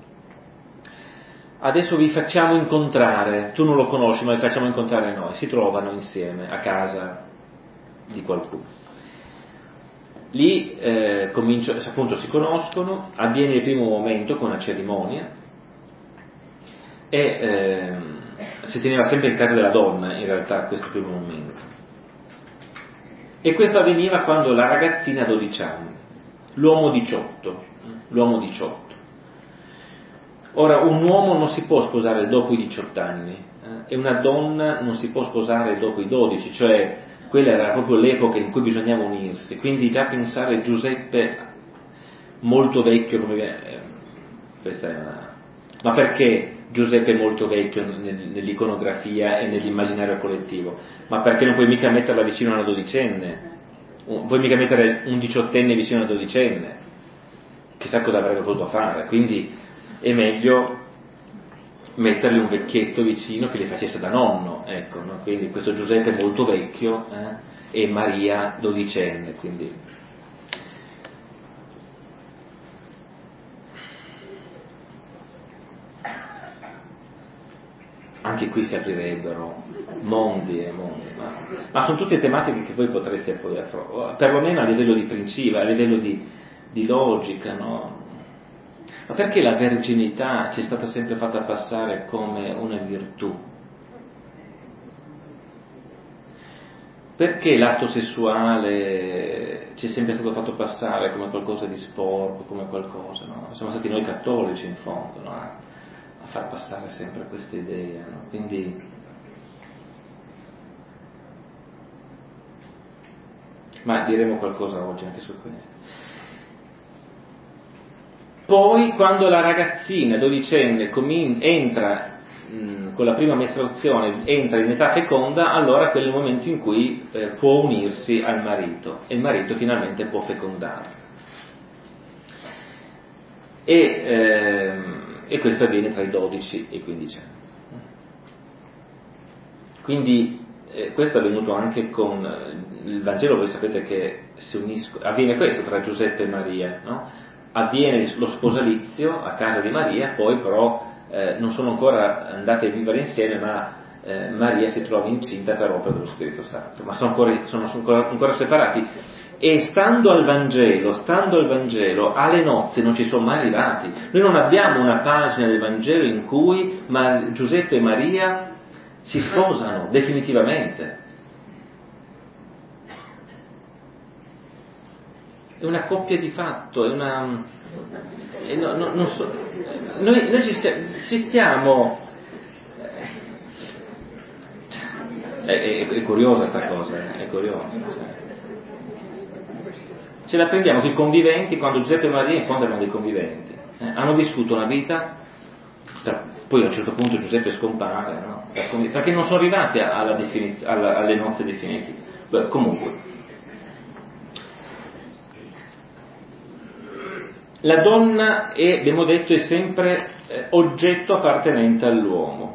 Adesso vi facciamo incontrare, tu non lo conosci ma vi facciamo incontrare noi, si trovano insieme a casa di qualcuno. Lì appunto si conoscono, avviene il primo momento con la cerimonia e si teneva sempre in casa della donna in realtà questo primo momento. E questo avveniva quando la ragazzina ha 12 anni, l'uomo 18. Ora, un uomo non si può sposare dopo i 18 anni e una donna non si può sposare dopo i 12, cioè quella era proprio l'epoca in cui bisognava unirsi, quindi già pensare Giuseppe molto vecchio, questa è ma perché? Giuseppe è molto vecchio nell'iconografia e nell'immaginario collettivo, ma perché non puoi mica metterla vicino a una dodicenne, puoi mica mettere un diciottenne vicino a una dodicenne, chissà cosa avrebbe potuto fare, quindi è meglio mettergli un vecchietto vicino che li facesse da nonno, ecco, no? Quindi questo Giuseppe è molto vecchio e Maria dodicenne, quindi. Anche qui si aprirebbero mondi e mondi, ma sono tutte tematiche che voi potreste poi affrontare, perlomeno a livello di principio, a livello di logica, no? Ma perché la verginità ci è stata sempre fatta passare come una virtù? Perché l'atto sessuale ci è sempre stato fatto passare come qualcosa di sporco, come qualcosa, no? Siamo stati noi cattolici in fondo, no? A far passare sempre questa idea, no? Quindi, ma diremo qualcosa oggi anche su questo. Poi, quando la ragazzina dodicenne entra con la prima mestruazione, entra in età feconda, allora quello è il momento in cui può unirsi al marito e il marito finalmente può fecondare. E questo avviene tra i 12 e i 15 anni. Quindi questo è avvenuto anche con il Vangelo, voi sapete che avviene questo tra Giuseppe e Maria, no? Avviene lo sposalizio a casa di Maria, poi però non sono ancora andate a vivere insieme, ma Maria si trova incinta per opera dello Spirito Santo, ma sono ancora separati. E stando al Vangelo, alle nozze non ci sono mai arrivati. Noi non abbiamo una pagina del Vangelo in cui Giuseppe e Maria si sposano definitivamente. È una coppia di fatto, è una. Noi ci stiamo. È curiosa sta cosa, è curiosa. Ce la prendiamo che i conviventi, quando Giuseppe e Maria in fondo erano dei conviventi, hanno vissuto una vita, poi a un certo punto Giuseppe scompare, no? Perché non sono arrivati alle nozze definitive. Beh, comunque. La donna abbiamo detto, è sempre oggetto appartenente all'uomo.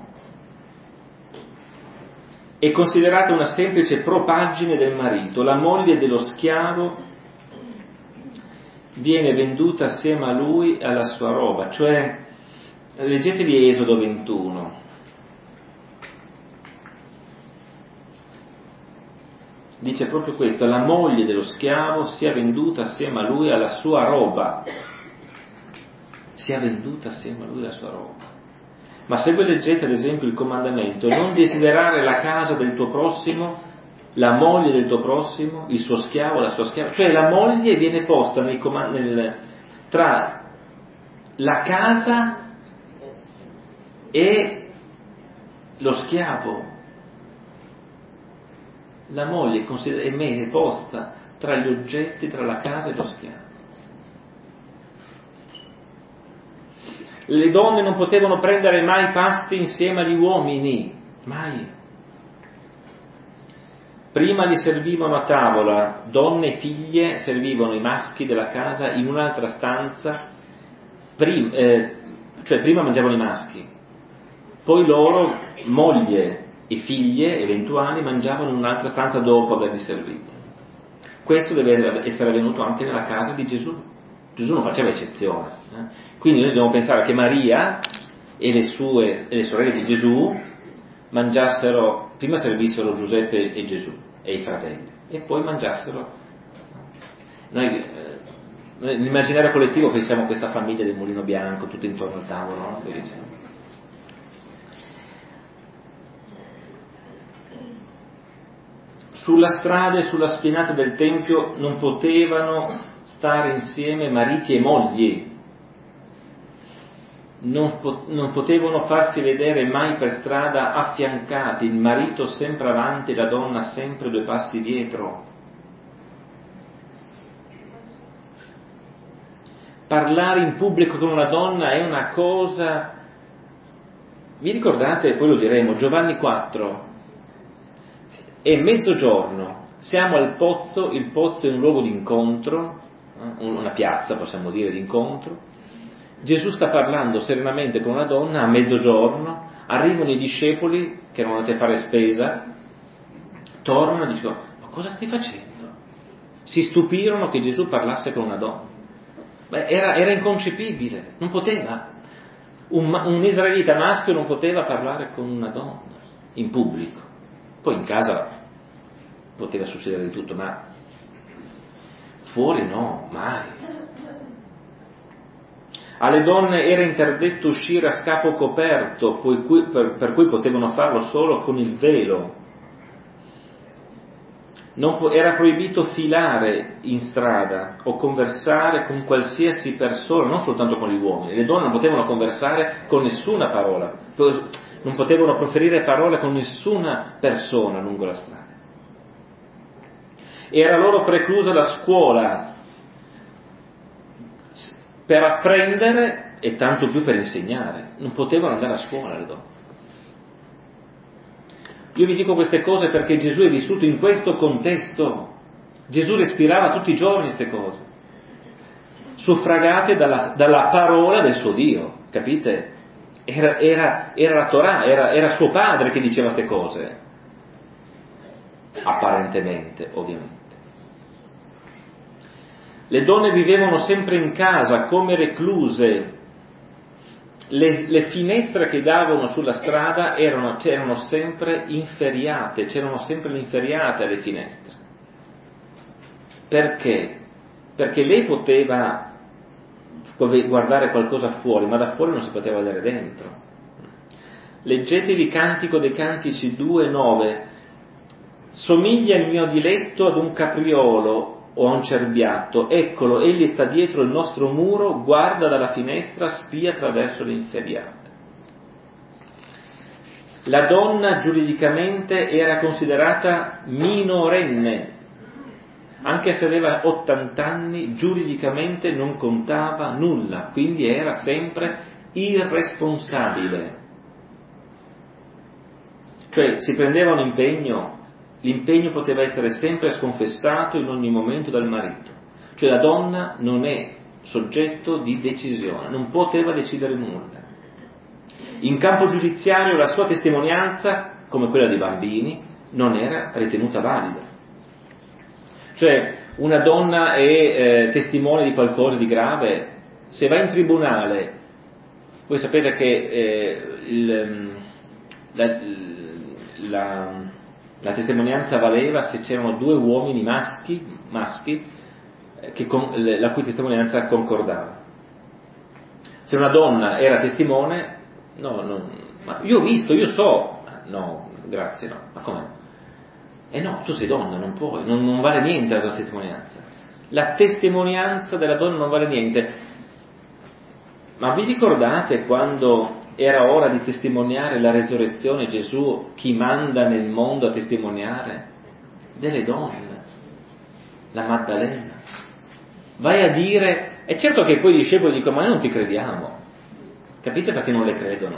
È considerata una semplice propaggine del marito. La moglie dello schiavo viene venduta assieme a lui e alla sua roba. Cioè, leggetevi Esodo 21. Dice proprio questo: la moglie dello schiavo sia venduta assieme a lui e alla sua roba. Sia venduta assieme a lui e alla sua roba. Ma se voi leggete ad esempio il comandamento, non desiderare la casa del tuo prossimo, la moglie del tuo prossimo, il suo schiavo, la sua schiava, cioè la moglie viene posta tra la casa e lo schiavo. La moglie è posta tra gli oggetti, tra la casa e lo schiavo. Le donne non potevano prendere mai pasti insieme agli uomini, mai. Prima li servivano a tavola, donne e figlie servivano i maschi della casa in un'altra stanza, cioè prima mangiavano i maschi, poi loro, moglie e figlie eventuali, mangiavano in un'altra stanza dopo averli serviti. Questo deve essere avvenuto anche nella casa di Gesù. Gesù non faceva eccezione. Quindi noi dobbiamo pensare che Maria e le sorelle di Gesù prima servissero Giuseppe e Gesù e i fratelli, e poi mangiassero. Noi nell'immaginario collettivo pensiamo a questa famiglia del Mulino Bianco, tutti intorno al tavolo, no? Sulla strada e sulla spianata del Tempio non potevano stare insieme mariti e mogli. Non potevano farsi vedere mai per strada affiancati, il marito sempre avanti e la donna sempre 2 passi dietro. Parlare in pubblico con una donna è una cosa Vi ricordate, poi lo diremo, Giovanni 4, è mezzogiorno, siamo al pozzo, il pozzo è un luogo di incontro, una piazza possiamo dire di incontro, Gesù sta parlando serenamente con una donna a mezzogiorno, arrivano i discepoli che erano andati a fare spesa, tornano e dicono: ma cosa stai facendo? Si stupirono che Gesù parlasse con una donna. Beh, era inconcepibile, non poteva. Un israelita maschio non poteva parlare con una donna in pubblico. Poi in casa poteva succedere di tutto, ma fuori no, mai. Alle donne era interdetto uscire a scapo coperto, per cui potevano farlo solo con il velo. Era proibito filare in strada o conversare con qualsiasi persona, non soltanto con gli uomini. Le donne non potevano conversare con nessuna parola, non potevano proferire parole con nessuna persona lungo la strada. Era loro preclusa la scuola per apprendere e tanto più per insegnare. Non potevano andare a scuola le donne. Io vi dico queste cose perché Gesù è vissuto in questo contesto. Gesù respirava tutti i giorni queste cose, suffragate dalla parola del suo Dio, capite? Era la Torah, era suo padre che diceva queste cose, apparentemente, ovviamente. Le donne vivevano sempre in casa, come recluse. Le finestre che davano sulla strada c'erano sempre inferriate, c'erano sempre le inferriate alle finestre. Perché? Perché lei poteva guardare qualcosa fuori, ma da fuori non si poteva vedere dentro. Leggetevi Cantico dei Cantici 2,9. Somiglia il mio diletto ad un capriolo o a un cerbiatto, eccolo, egli sta dietro il nostro muro, guarda dalla finestra, spia attraverso le inferriate. La donna giuridicamente era considerata minorenne, anche se aveva 80 anni, giuridicamente non contava nulla, quindi era sempre irresponsabile. Cioè si prendeva un impegno, l'impegno poteva essere sempre sconfessato in ogni momento dal marito. Cioè la donna non è soggetto di decisione, non poteva decidere nulla. In campo giudiziario la sua testimonianza, come quella dei bambini, non era ritenuta valida. Cioè una donna è testimone di qualcosa di grave, se va in tribunale, voi sapete che la testimonianza valeva se c'erano due uomini maschi la cui testimonianza concordava. Se una donna era testimone, ma io ho visto, io so, no, grazie, no, ma come? No, tu sei donna, non puoi, non vale niente la tua testimonianza. La testimonianza della donna non vale niente. Ma vi ricordate quando era ora di testimoniare la resurrezione, Gesù, chi manda nel mondo a testimoniare? Delle donne, la Maddalena. Vai a dire, è certo che poi i discepoli dicono: ma noi non ti crediamo, capite perché non le credono?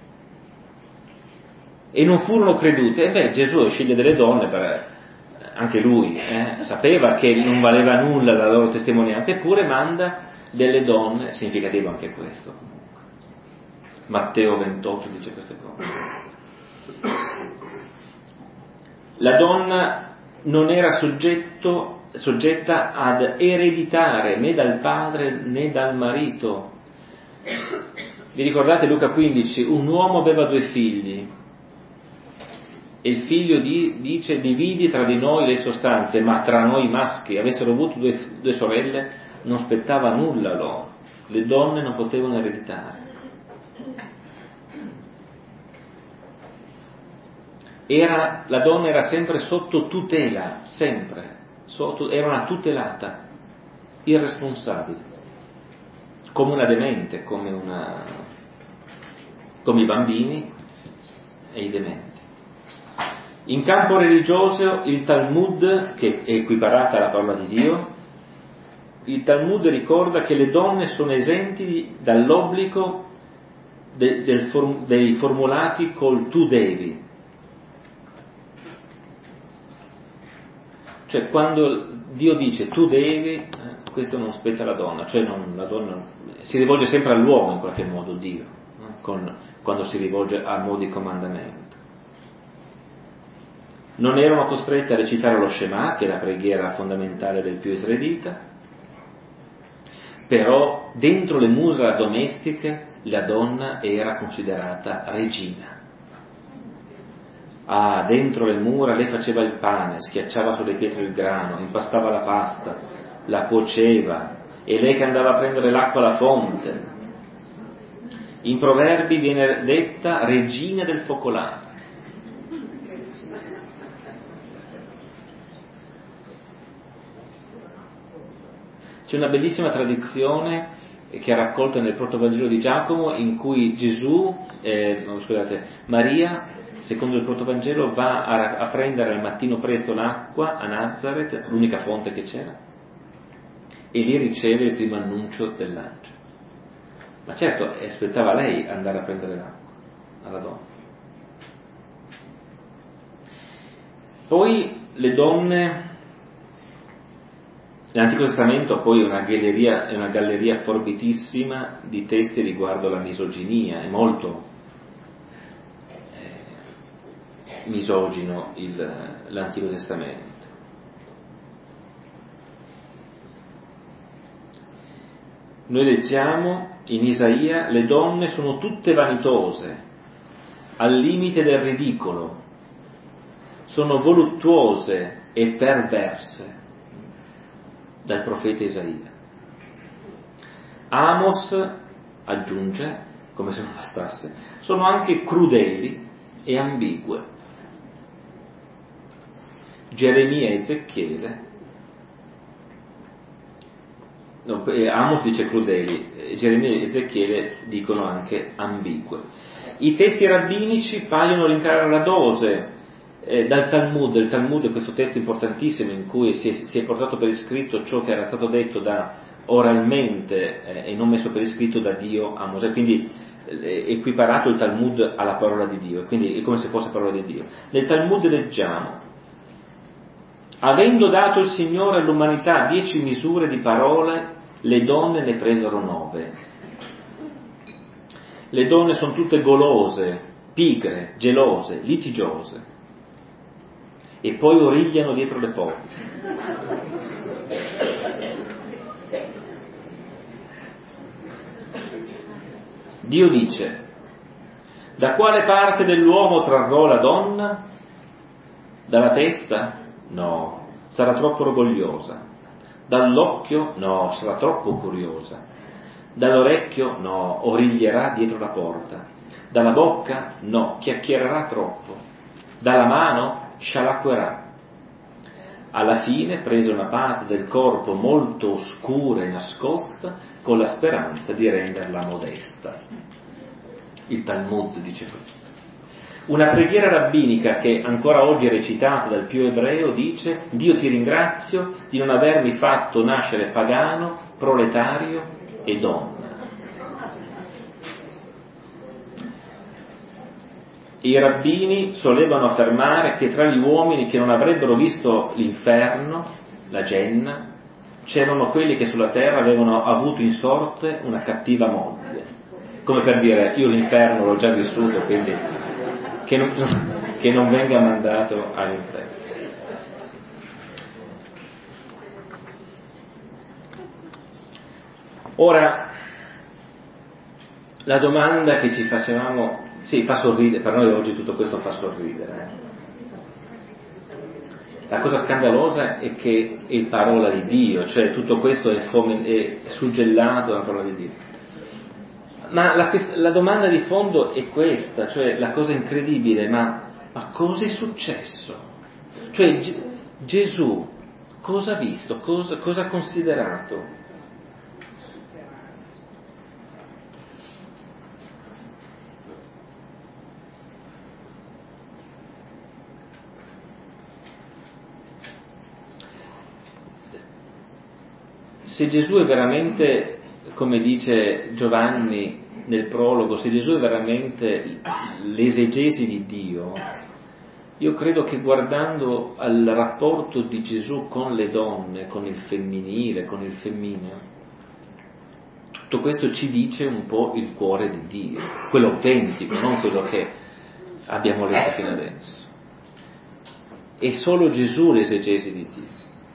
E non furono credute. Gesù sceglie delle donne, anche lui sapeva che non valeva nulla la loro testimonianza, eppure manda delle donne, significativo anche questo comunque. Matteo 28 dice queste cose. La donna non era soggetta ad ereditare né dal padre né dal marito. Vi ricordate Luca 15? Un uomo aveva 2 figli e il figlio dice: dividi tra di noi le sostanze, ma tra noi maschi, avessero avuto due sorelle, non spettava nulla loro. Le donne non potevano ereditare. La donna era sempre sotto tutela, sempre, era una tutelata, irresponsabile, come una demente, come i bambini e i dementi. In campo religioso il Talmud, che è equiparata alla parola di Dio, il Talmud ricorda che le donne sono esenti dall'obbligo dei formulati col tu devi. Cioè quando Dio dice tu devi, questo non spetta alla donna, cioè la donna si rivolge sempre all'uomo in qualche modo Dio, no? Quando si rivolge a mo' di comandamento. Non erano costrette a recitare lo Shema, che è la preghiera fondamentale del più israelita, però dentro le mura domestiche la donna era considerata regina. Dentro le mura lei faceva il pane, schiacciava sulle pietre il grano, impastava la pasta, la cuoceva, e lei che andava a prendere l'acqua alla fonte. In Proverbi viene detta regina del focolare. C'è una bellissima tradizione che è raccolta nel Protovangelo di Giacomo, in cui Maria, secondo il Protovangelo, va a prendere al mattino presto l'acqua a Nazareth, l'unica fonte che c'era, e lì riceve il primo annuncio dell'angelo. Ma certo, aspettava lei andare a prendere l'acqua alla donna. Poi le donne, nell'Antico Testamento poi è una galleria forbitissima di testi riguardo la misoginia, è molto misogino l'Antico Testamento. Noi leggiamo in Isaia: le donne sono tutte vanitose, al limite del ridicolo, sono voluttuose e perverse. Dal profeta Isaia. Amos aggiunge, come se non bastasse, sono anche crudeli e ambigue. Geremia e Ezechiele, Amos dice crudeli, Geremia e Ezechiele dicono anche ambigue. I testi rabbinici paiono rincarare la dose dal Talmud. Il Talmud è questo testo importantissimo in cui si è portato per iscritto ciò che era stato detto oralmente e non messo per iscritto da Dio a Mosè, quindi equiparato il Talmud alla parola di Dio, quindi è come se fosse parola di Dio. Nel Talmud leggiamo: avendo dato il Signore all'umanità 10 misure di parole, le donne ne presero 9. Le donne sono tutte golose, pigre, gelose, litigiose, e poi origliano dietro le porte. Dio dice: da quale parte dell'uomo trarrò la donna? Dalla testa? No, sarà troppo orgogliosa. Dall'occhio? No, sarà troppo curiosa. Dall'orecchio? No, origlierà dietro la porta. Dalla bocca? No, chiacchiererà troppo. Dalla mano? Scialacquerà. Alla fine prese una parte del corpo molto oscura e nascosta con la speranza di renderla modesta. Il Talmud dice questo. Una preghiera rabbinica che ancora oggi è recitata dal più ebreo dice: Dio ti ringrazio di non avermi fatto nascere pagano, proletario e donna. I rabbini solevano affermare che tra gli uomini che non avrebbero visto l'inferno, la Genna, c'erano quelli che sulla terra avevano avuto in sorte una cattiva moglie. Come per dire: io l'inferno l'ho già vissuto, quindi che non venga mandato all'inferno. Ora, la domanda che ci facevamo, sì, fa sorridere, per noi oggi tutto questo fa sorridere. La cosa scandalosa è che è parola di Dio, cioè tutto questo è suggellato dalla parola di Dio. Ma la domanda di fondo è questa, cioè la cosa incredibile: ma cosa è successo? Cioè Gesù cosa ha visto, cosa ha considerato? Se Gesù è veramente, come dice Giovanni, nel prologo, se Gesù è veramente l'esegesi di Dio, io credo che guardando al rapporto di Gesù con le donne, con il femminile, con il femmineo, tutto questo ci dice un po' il cuore di Dio, quello autentico, non quello che abbiamo letto fino adesso. È solo Gesù l'esegesi di Dio.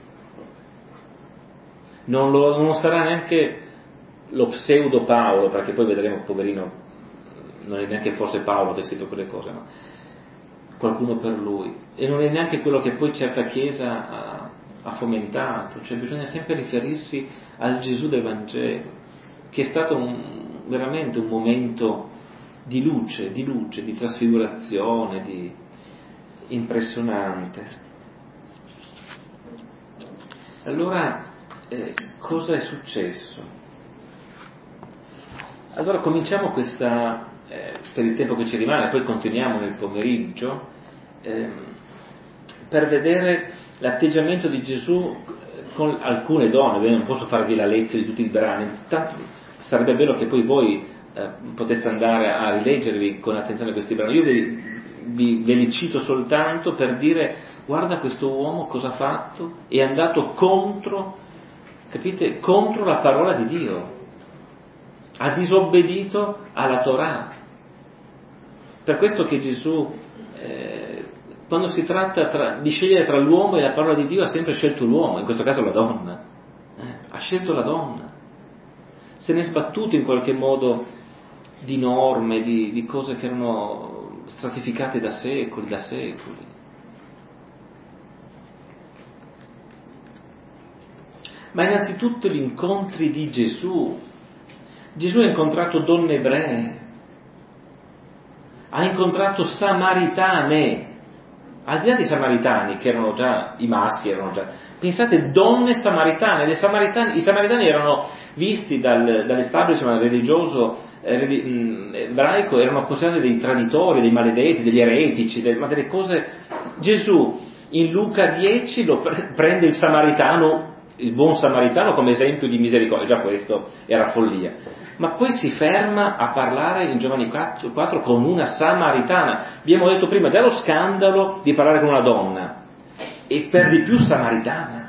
Non sarà neanche lo pseudo Paolo, perché poi vedremo, poverino, non è neanche forse Paolo che ha scritto quelle cose, ma qualcuno per lui. E non è neanche quello che poi certa Chiesa ha fomentato, cioè bisogna sempre riferirsi al Gesù del Vangelo, che è stato veramente un momento di luce, di trasfigurazione, impressionante. Allora, cosa è successo? Allora cominciamo questa, per il tempo che ci rimane, poi continuiamo nel pomeriggio, per vedere l'atteggiamento di Gesù con alcune donne. Non posso farvi la lezione di tutti i brani, tanto sarebbe bello che poi voi poteste andare a rileggervi con attenzione questi brani. Io ve li cito soltanto per dire: guarda questo uomo cosa ha fatto, è andato contro, capite, contro la parola di Dio, ha disobbedito alla Torah. Per questo che Gesù, quando si tratta di scegliere tra l'uomo e la parola di Dio, ha sempre scelto l'uomo, in questo caso la donna, ha scelto la donna, se ne è sbattuto in qualche modo di norme, di cose che erano stratificate da secoli. Ma innanzitutto gli incontri di Gesù. Gesù ha incontrato donne ebree, ha incontrato samaritane, al di là dei samaritani che erano già, i maschi erano già, pensate, donne samaritane. I samaritani erano visti dall'establishment religioso ebraico, erano considerati dei traditori, dei maledetti, degli eretici, ma delle cose. Gesù in Luca 10 prende il samaritano, il buon samaritano, come esempio di misericordia. Già questo era follia, ma poi si ferma a parlare in Giovanni 4 con una samaritana. Abbiamo detto prima già lo scandalo di parlare con una donna, e per di più samaritana,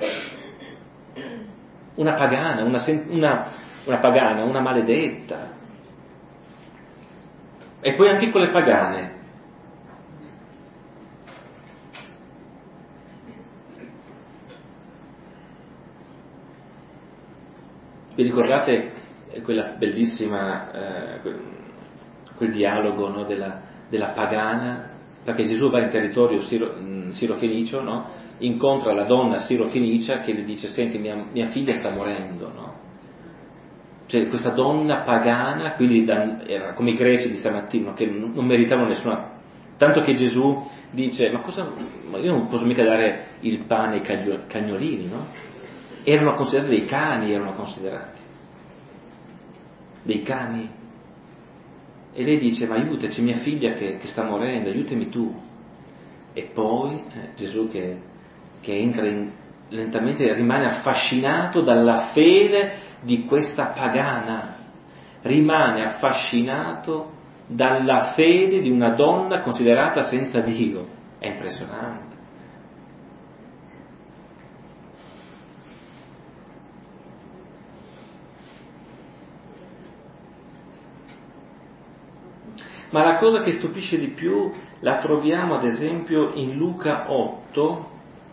una pagana, una pagana, una maledetta. E poi anche con le pagane. Vi ricordate quella bellissima, quel dialogo, no, della pagana? Perché Gesù va in territorio siro-fenicio, no? Incontra la donna siro-fenicia che gli dice: senti, mia figlia sta morendo, no? Cioè questa donna pagana, quindi era come i greci di stamattina, che non meritavano nessuna, tanto che Gesù dice: ma io non posso mica dare il pane ai cagnolini, no? Erano considerati dei cani, dei cani. E lei dice: ma aiutaci, mia figlia che sta morendo, aiutami tu. E poi Gesù che entra lentamente, rimane affascinato dalla fede di questa pagana, rimane affascinato dalla fede di una donna considerata senza Dio. È impressionante. Ma la cosa che stupisce di più la troviamo ad esempio in Luca 8.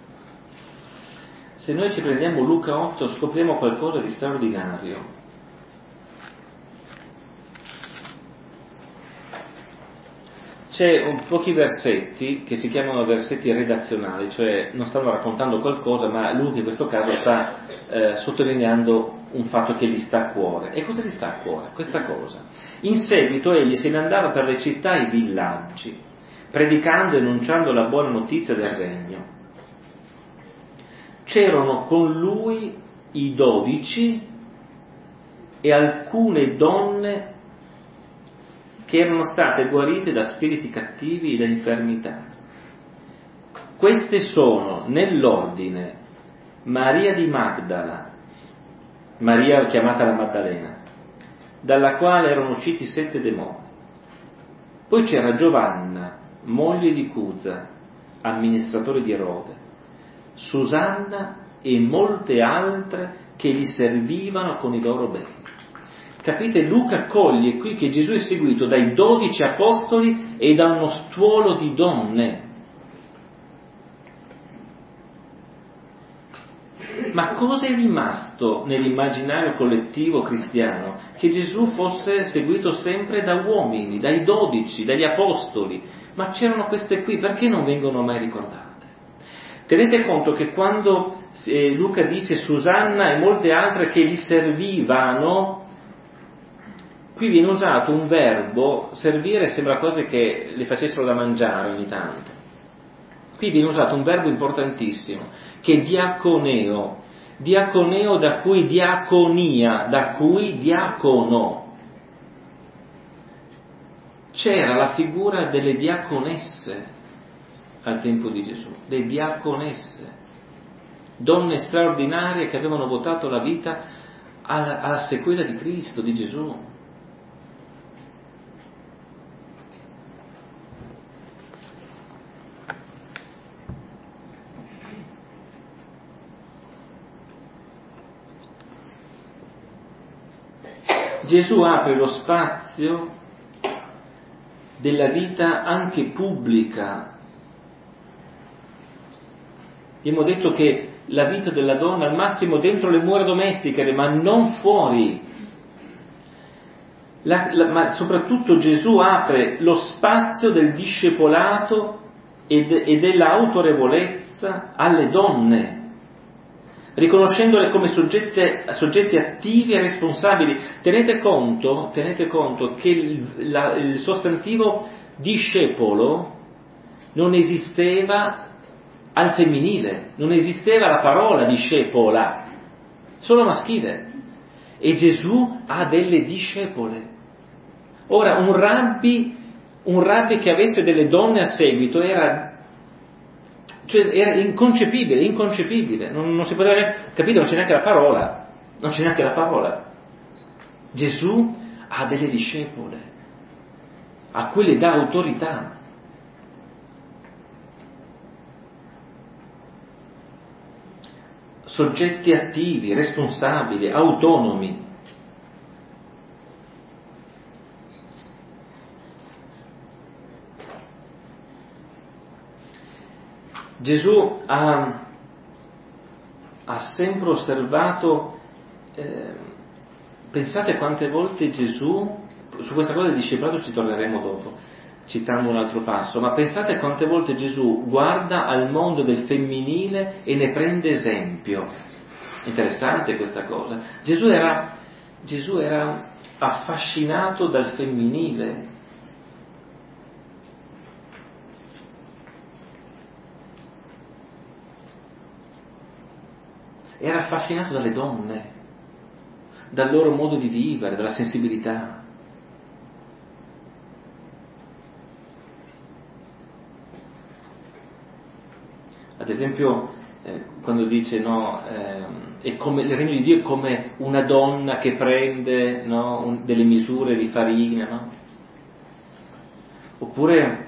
Se noi ci prendiamo Luca 8 scopriamo qualcosa di straordinario. C'è pochi versetti che si chiamano versetti redazionali, cioè non stanno raccontando qualcosa, ma lui in questo caso sta sottolineando un fatto che gli sta a cuore. E cosa gli sta a cuore? Questa cosa. In seguito egli se ne andava per le città e i villaggi, predicando e annunciando la buona notizia del regno. C'erano con lui i 12 e alcune donne che erano state guarite da spiriti cattivi e da infermità. Queste sono, nell'ordine, Maria di Magdala, Maria chiamata la Maddalena, dalla quale erano usciti 7 demoni. Poi c'era Giovanna, moglie di Cuza, amministratore di Erode, Susanna e molte altre che gli servivano con i loro beni. Capite? Luca coglie qui che Gesù è seguito dai 12 apostoli e da uno stuolo di donne. Ma cosa è rimasto nell'immaginario collettivo cristiano? Che Gesù fosse seguito sempre da uomini, dai 12, dagli apostoli. Ma c'erano queste qui, perché non vengono mai ricordate? Tenete conto che quando Luca dice Susanna e molte altre che gli servivano, qui viene usato un verbo, servire sembra cose che le facessero da mangiare ogni tanto. Qui viene usato un verbo importantissimo, che è diaconeo. Diaconeo da cui diaconia, da cui diacono. C'era la figura delle diaconesse al tempo di Gesù, le diaconesse, donne straordinarie che avevano votato la vita alla sequela di Cristo, di Gesù. Gesù apre lo spazio della vita anche pubblica. Abbiamo detto che la vita della donna al massimo dentro le mura domestiche, ma non fuori. Ma soprattutto Gesù apre lo spazio del discepolato e dell'autorevolezza alle donne, riconoscendole come soggetti attivi e responsabili. Tenete conto che il sostantivo discepolo non esisteva al femminile, non esisteva la parola discepola, solo maschile. E Gesù ha delle discepole. Ora, un rabbi che avesse delle donne a seguito era inconcepibile, non si poteva, capito? Non c'è neanche la parola. Gesù ha delle discepole, a cui le dà autorità. Soggetti attivi, responsabili, autonomi. Gesù ha sempre osservato, pensate quante volte Gesù, su questa cosa del discepolato ci torneremo dopo, citando un altro passo, ma pensate quante volte Gesù guarda al mondo del femminile e ne prende esempio. Interessante questa cosa. Gesù era affascinato dal femminile. Era affascinato dalle donne, dal loro modo di vivere, dalla sensibilità. Ad esempio, quando dice è come, il regno di Dio è come una donna che prende delle misure di farina, no? Oppure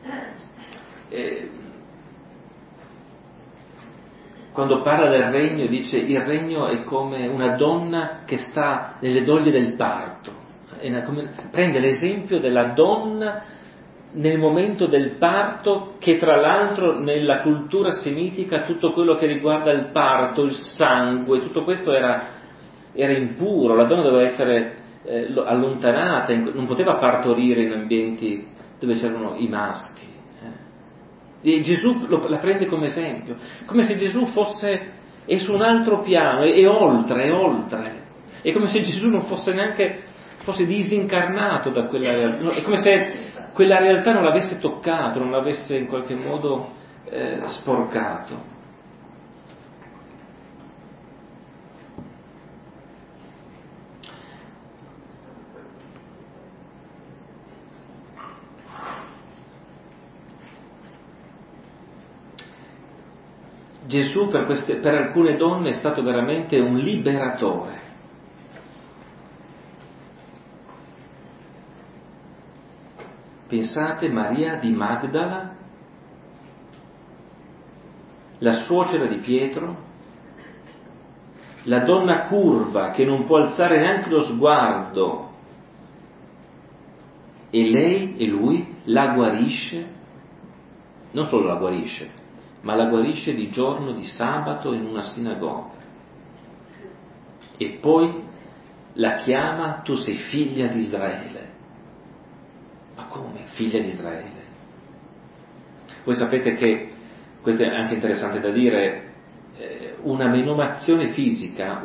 quando parla del regno dice il regno è come una donna che sta nelle doglie del parto, prende l'esempio della donna nel momento del parto, che tra l'altro nella cultura semitica tutto quello che riguarda il parto, il sangue, tutto questo era impuro, la donna doveva essere allontanata, non poteva partorire in ambienti dove c'erano i maschi. E Gesù la prende come esempio, come se Gesù è su un altro piano, è oltre, è come se Gesù non fosse disincarnato da quella realtà, è come se quella realtà non l'avesse toccato, non l'avesse in qualche modo sporcato. Gesù per alcune donne è stato veramente un liberatore. Pensate, Maria di Magdala, la suocera di Pietro, la donna curva che non può alzare neanche lo sguardo, e lei e lui la guarisce, non solo la guarisce, ma la guarisce di giorno di sabato in una sinagoga. E poi la chiama: tu sei figlia di Israele. Ma come figlia di Israele? Voi sapete che, questo è anche interessante da dire, una menomazione fisica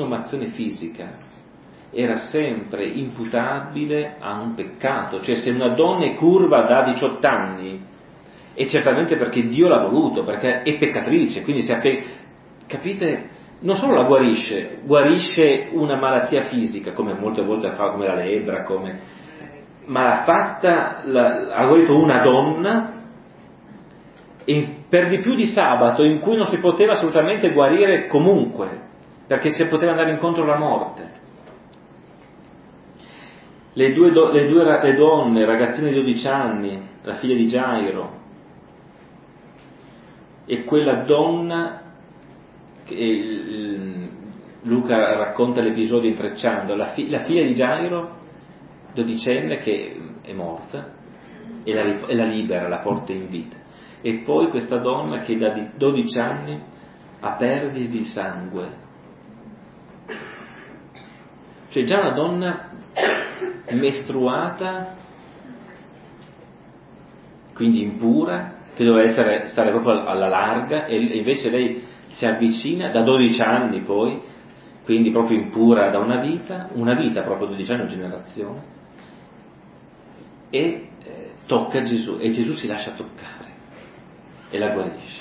era sempre imputabile a un peccato. Cioè, se una donna è curva da 18 anni, è certamente perché Dio l'ha voluto, perché è peccatrice, quindi capite? Non solo la guarisce una malattia fisica, come molte volte fa, come la lebbra, ma ha guarito una donna, e per di più di sabato, in cui non si poteva assolutamente guarire comunque, perché si poteva andare incontro alla morte. Le donne, ragazzine di 12 anni, la figlia di Gairo, e quella donna che Luca racconta l'episodio intrecciando, la figlia di Gairo, 12enne, che è morta, e la libera, la porta in vita. E poi questa donna che da 12 anni ha perdite di sangue. Cioè già una donna mestruata, quindi impura, che doveva stare proprio alla larga, e invece lei si avvicina da 12 anni poi, quindi proprio impura da una vita proprio 12 anni, una generazione, e tocca Gesù, e Gesù si lascia toccare e la guarisce.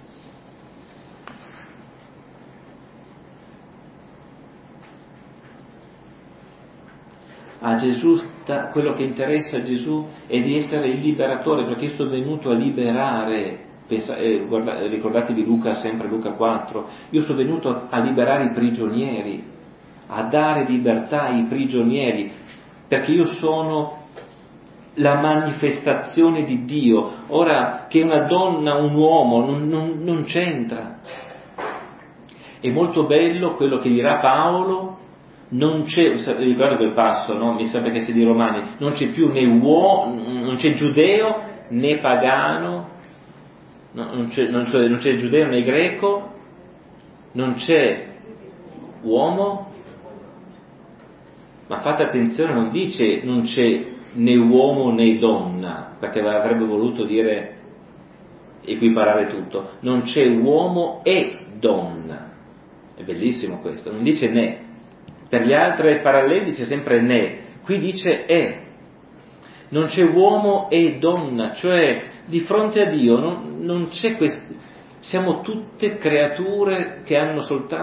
A Gesù quello che interessa a Gesù è di essere il liberatore, perché io sono venuto a liberare. Ricordatevi sempre Luca 4, io sono venuto a liberare i prigionieri, a dare libertà ai prigionieri, perché io sono la manifestazione di Dio. Ora, che una donna, un uomo, non c'entra. È molto bello quello che dirà Paolo: non c'è, ricordate quel passo, no? Mi sembra che sia di Romani, non c'è più non c'è giudeo né pagano, non c'è giudeo né greco, non c'è uomo, ma fate attenzione, non dice non c'è né uomo né donna, perché avrebbe voluto dire equiparare tutto. Non c'è uomo e donna, è bellissimo questo, non dice né. Per gli altri paralleli dice sempre né, qui dice è. Non c'è uomo e donna, cioè di fronte a Dio non c'è questo. Siamo tutte creature che hanno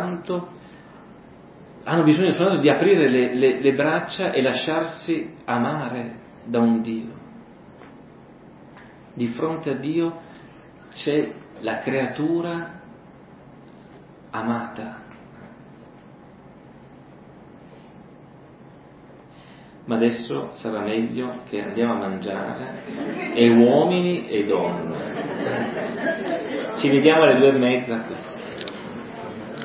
bisogno soltanto di aprire le braccia e lasciarsi amare da un Dio. Di fronte a Dio c'è la creatura amata. Ma adesso sarà meglio che andiamo a mangiare, e uomini e donne. Ci vediamo alle 2:30 qui.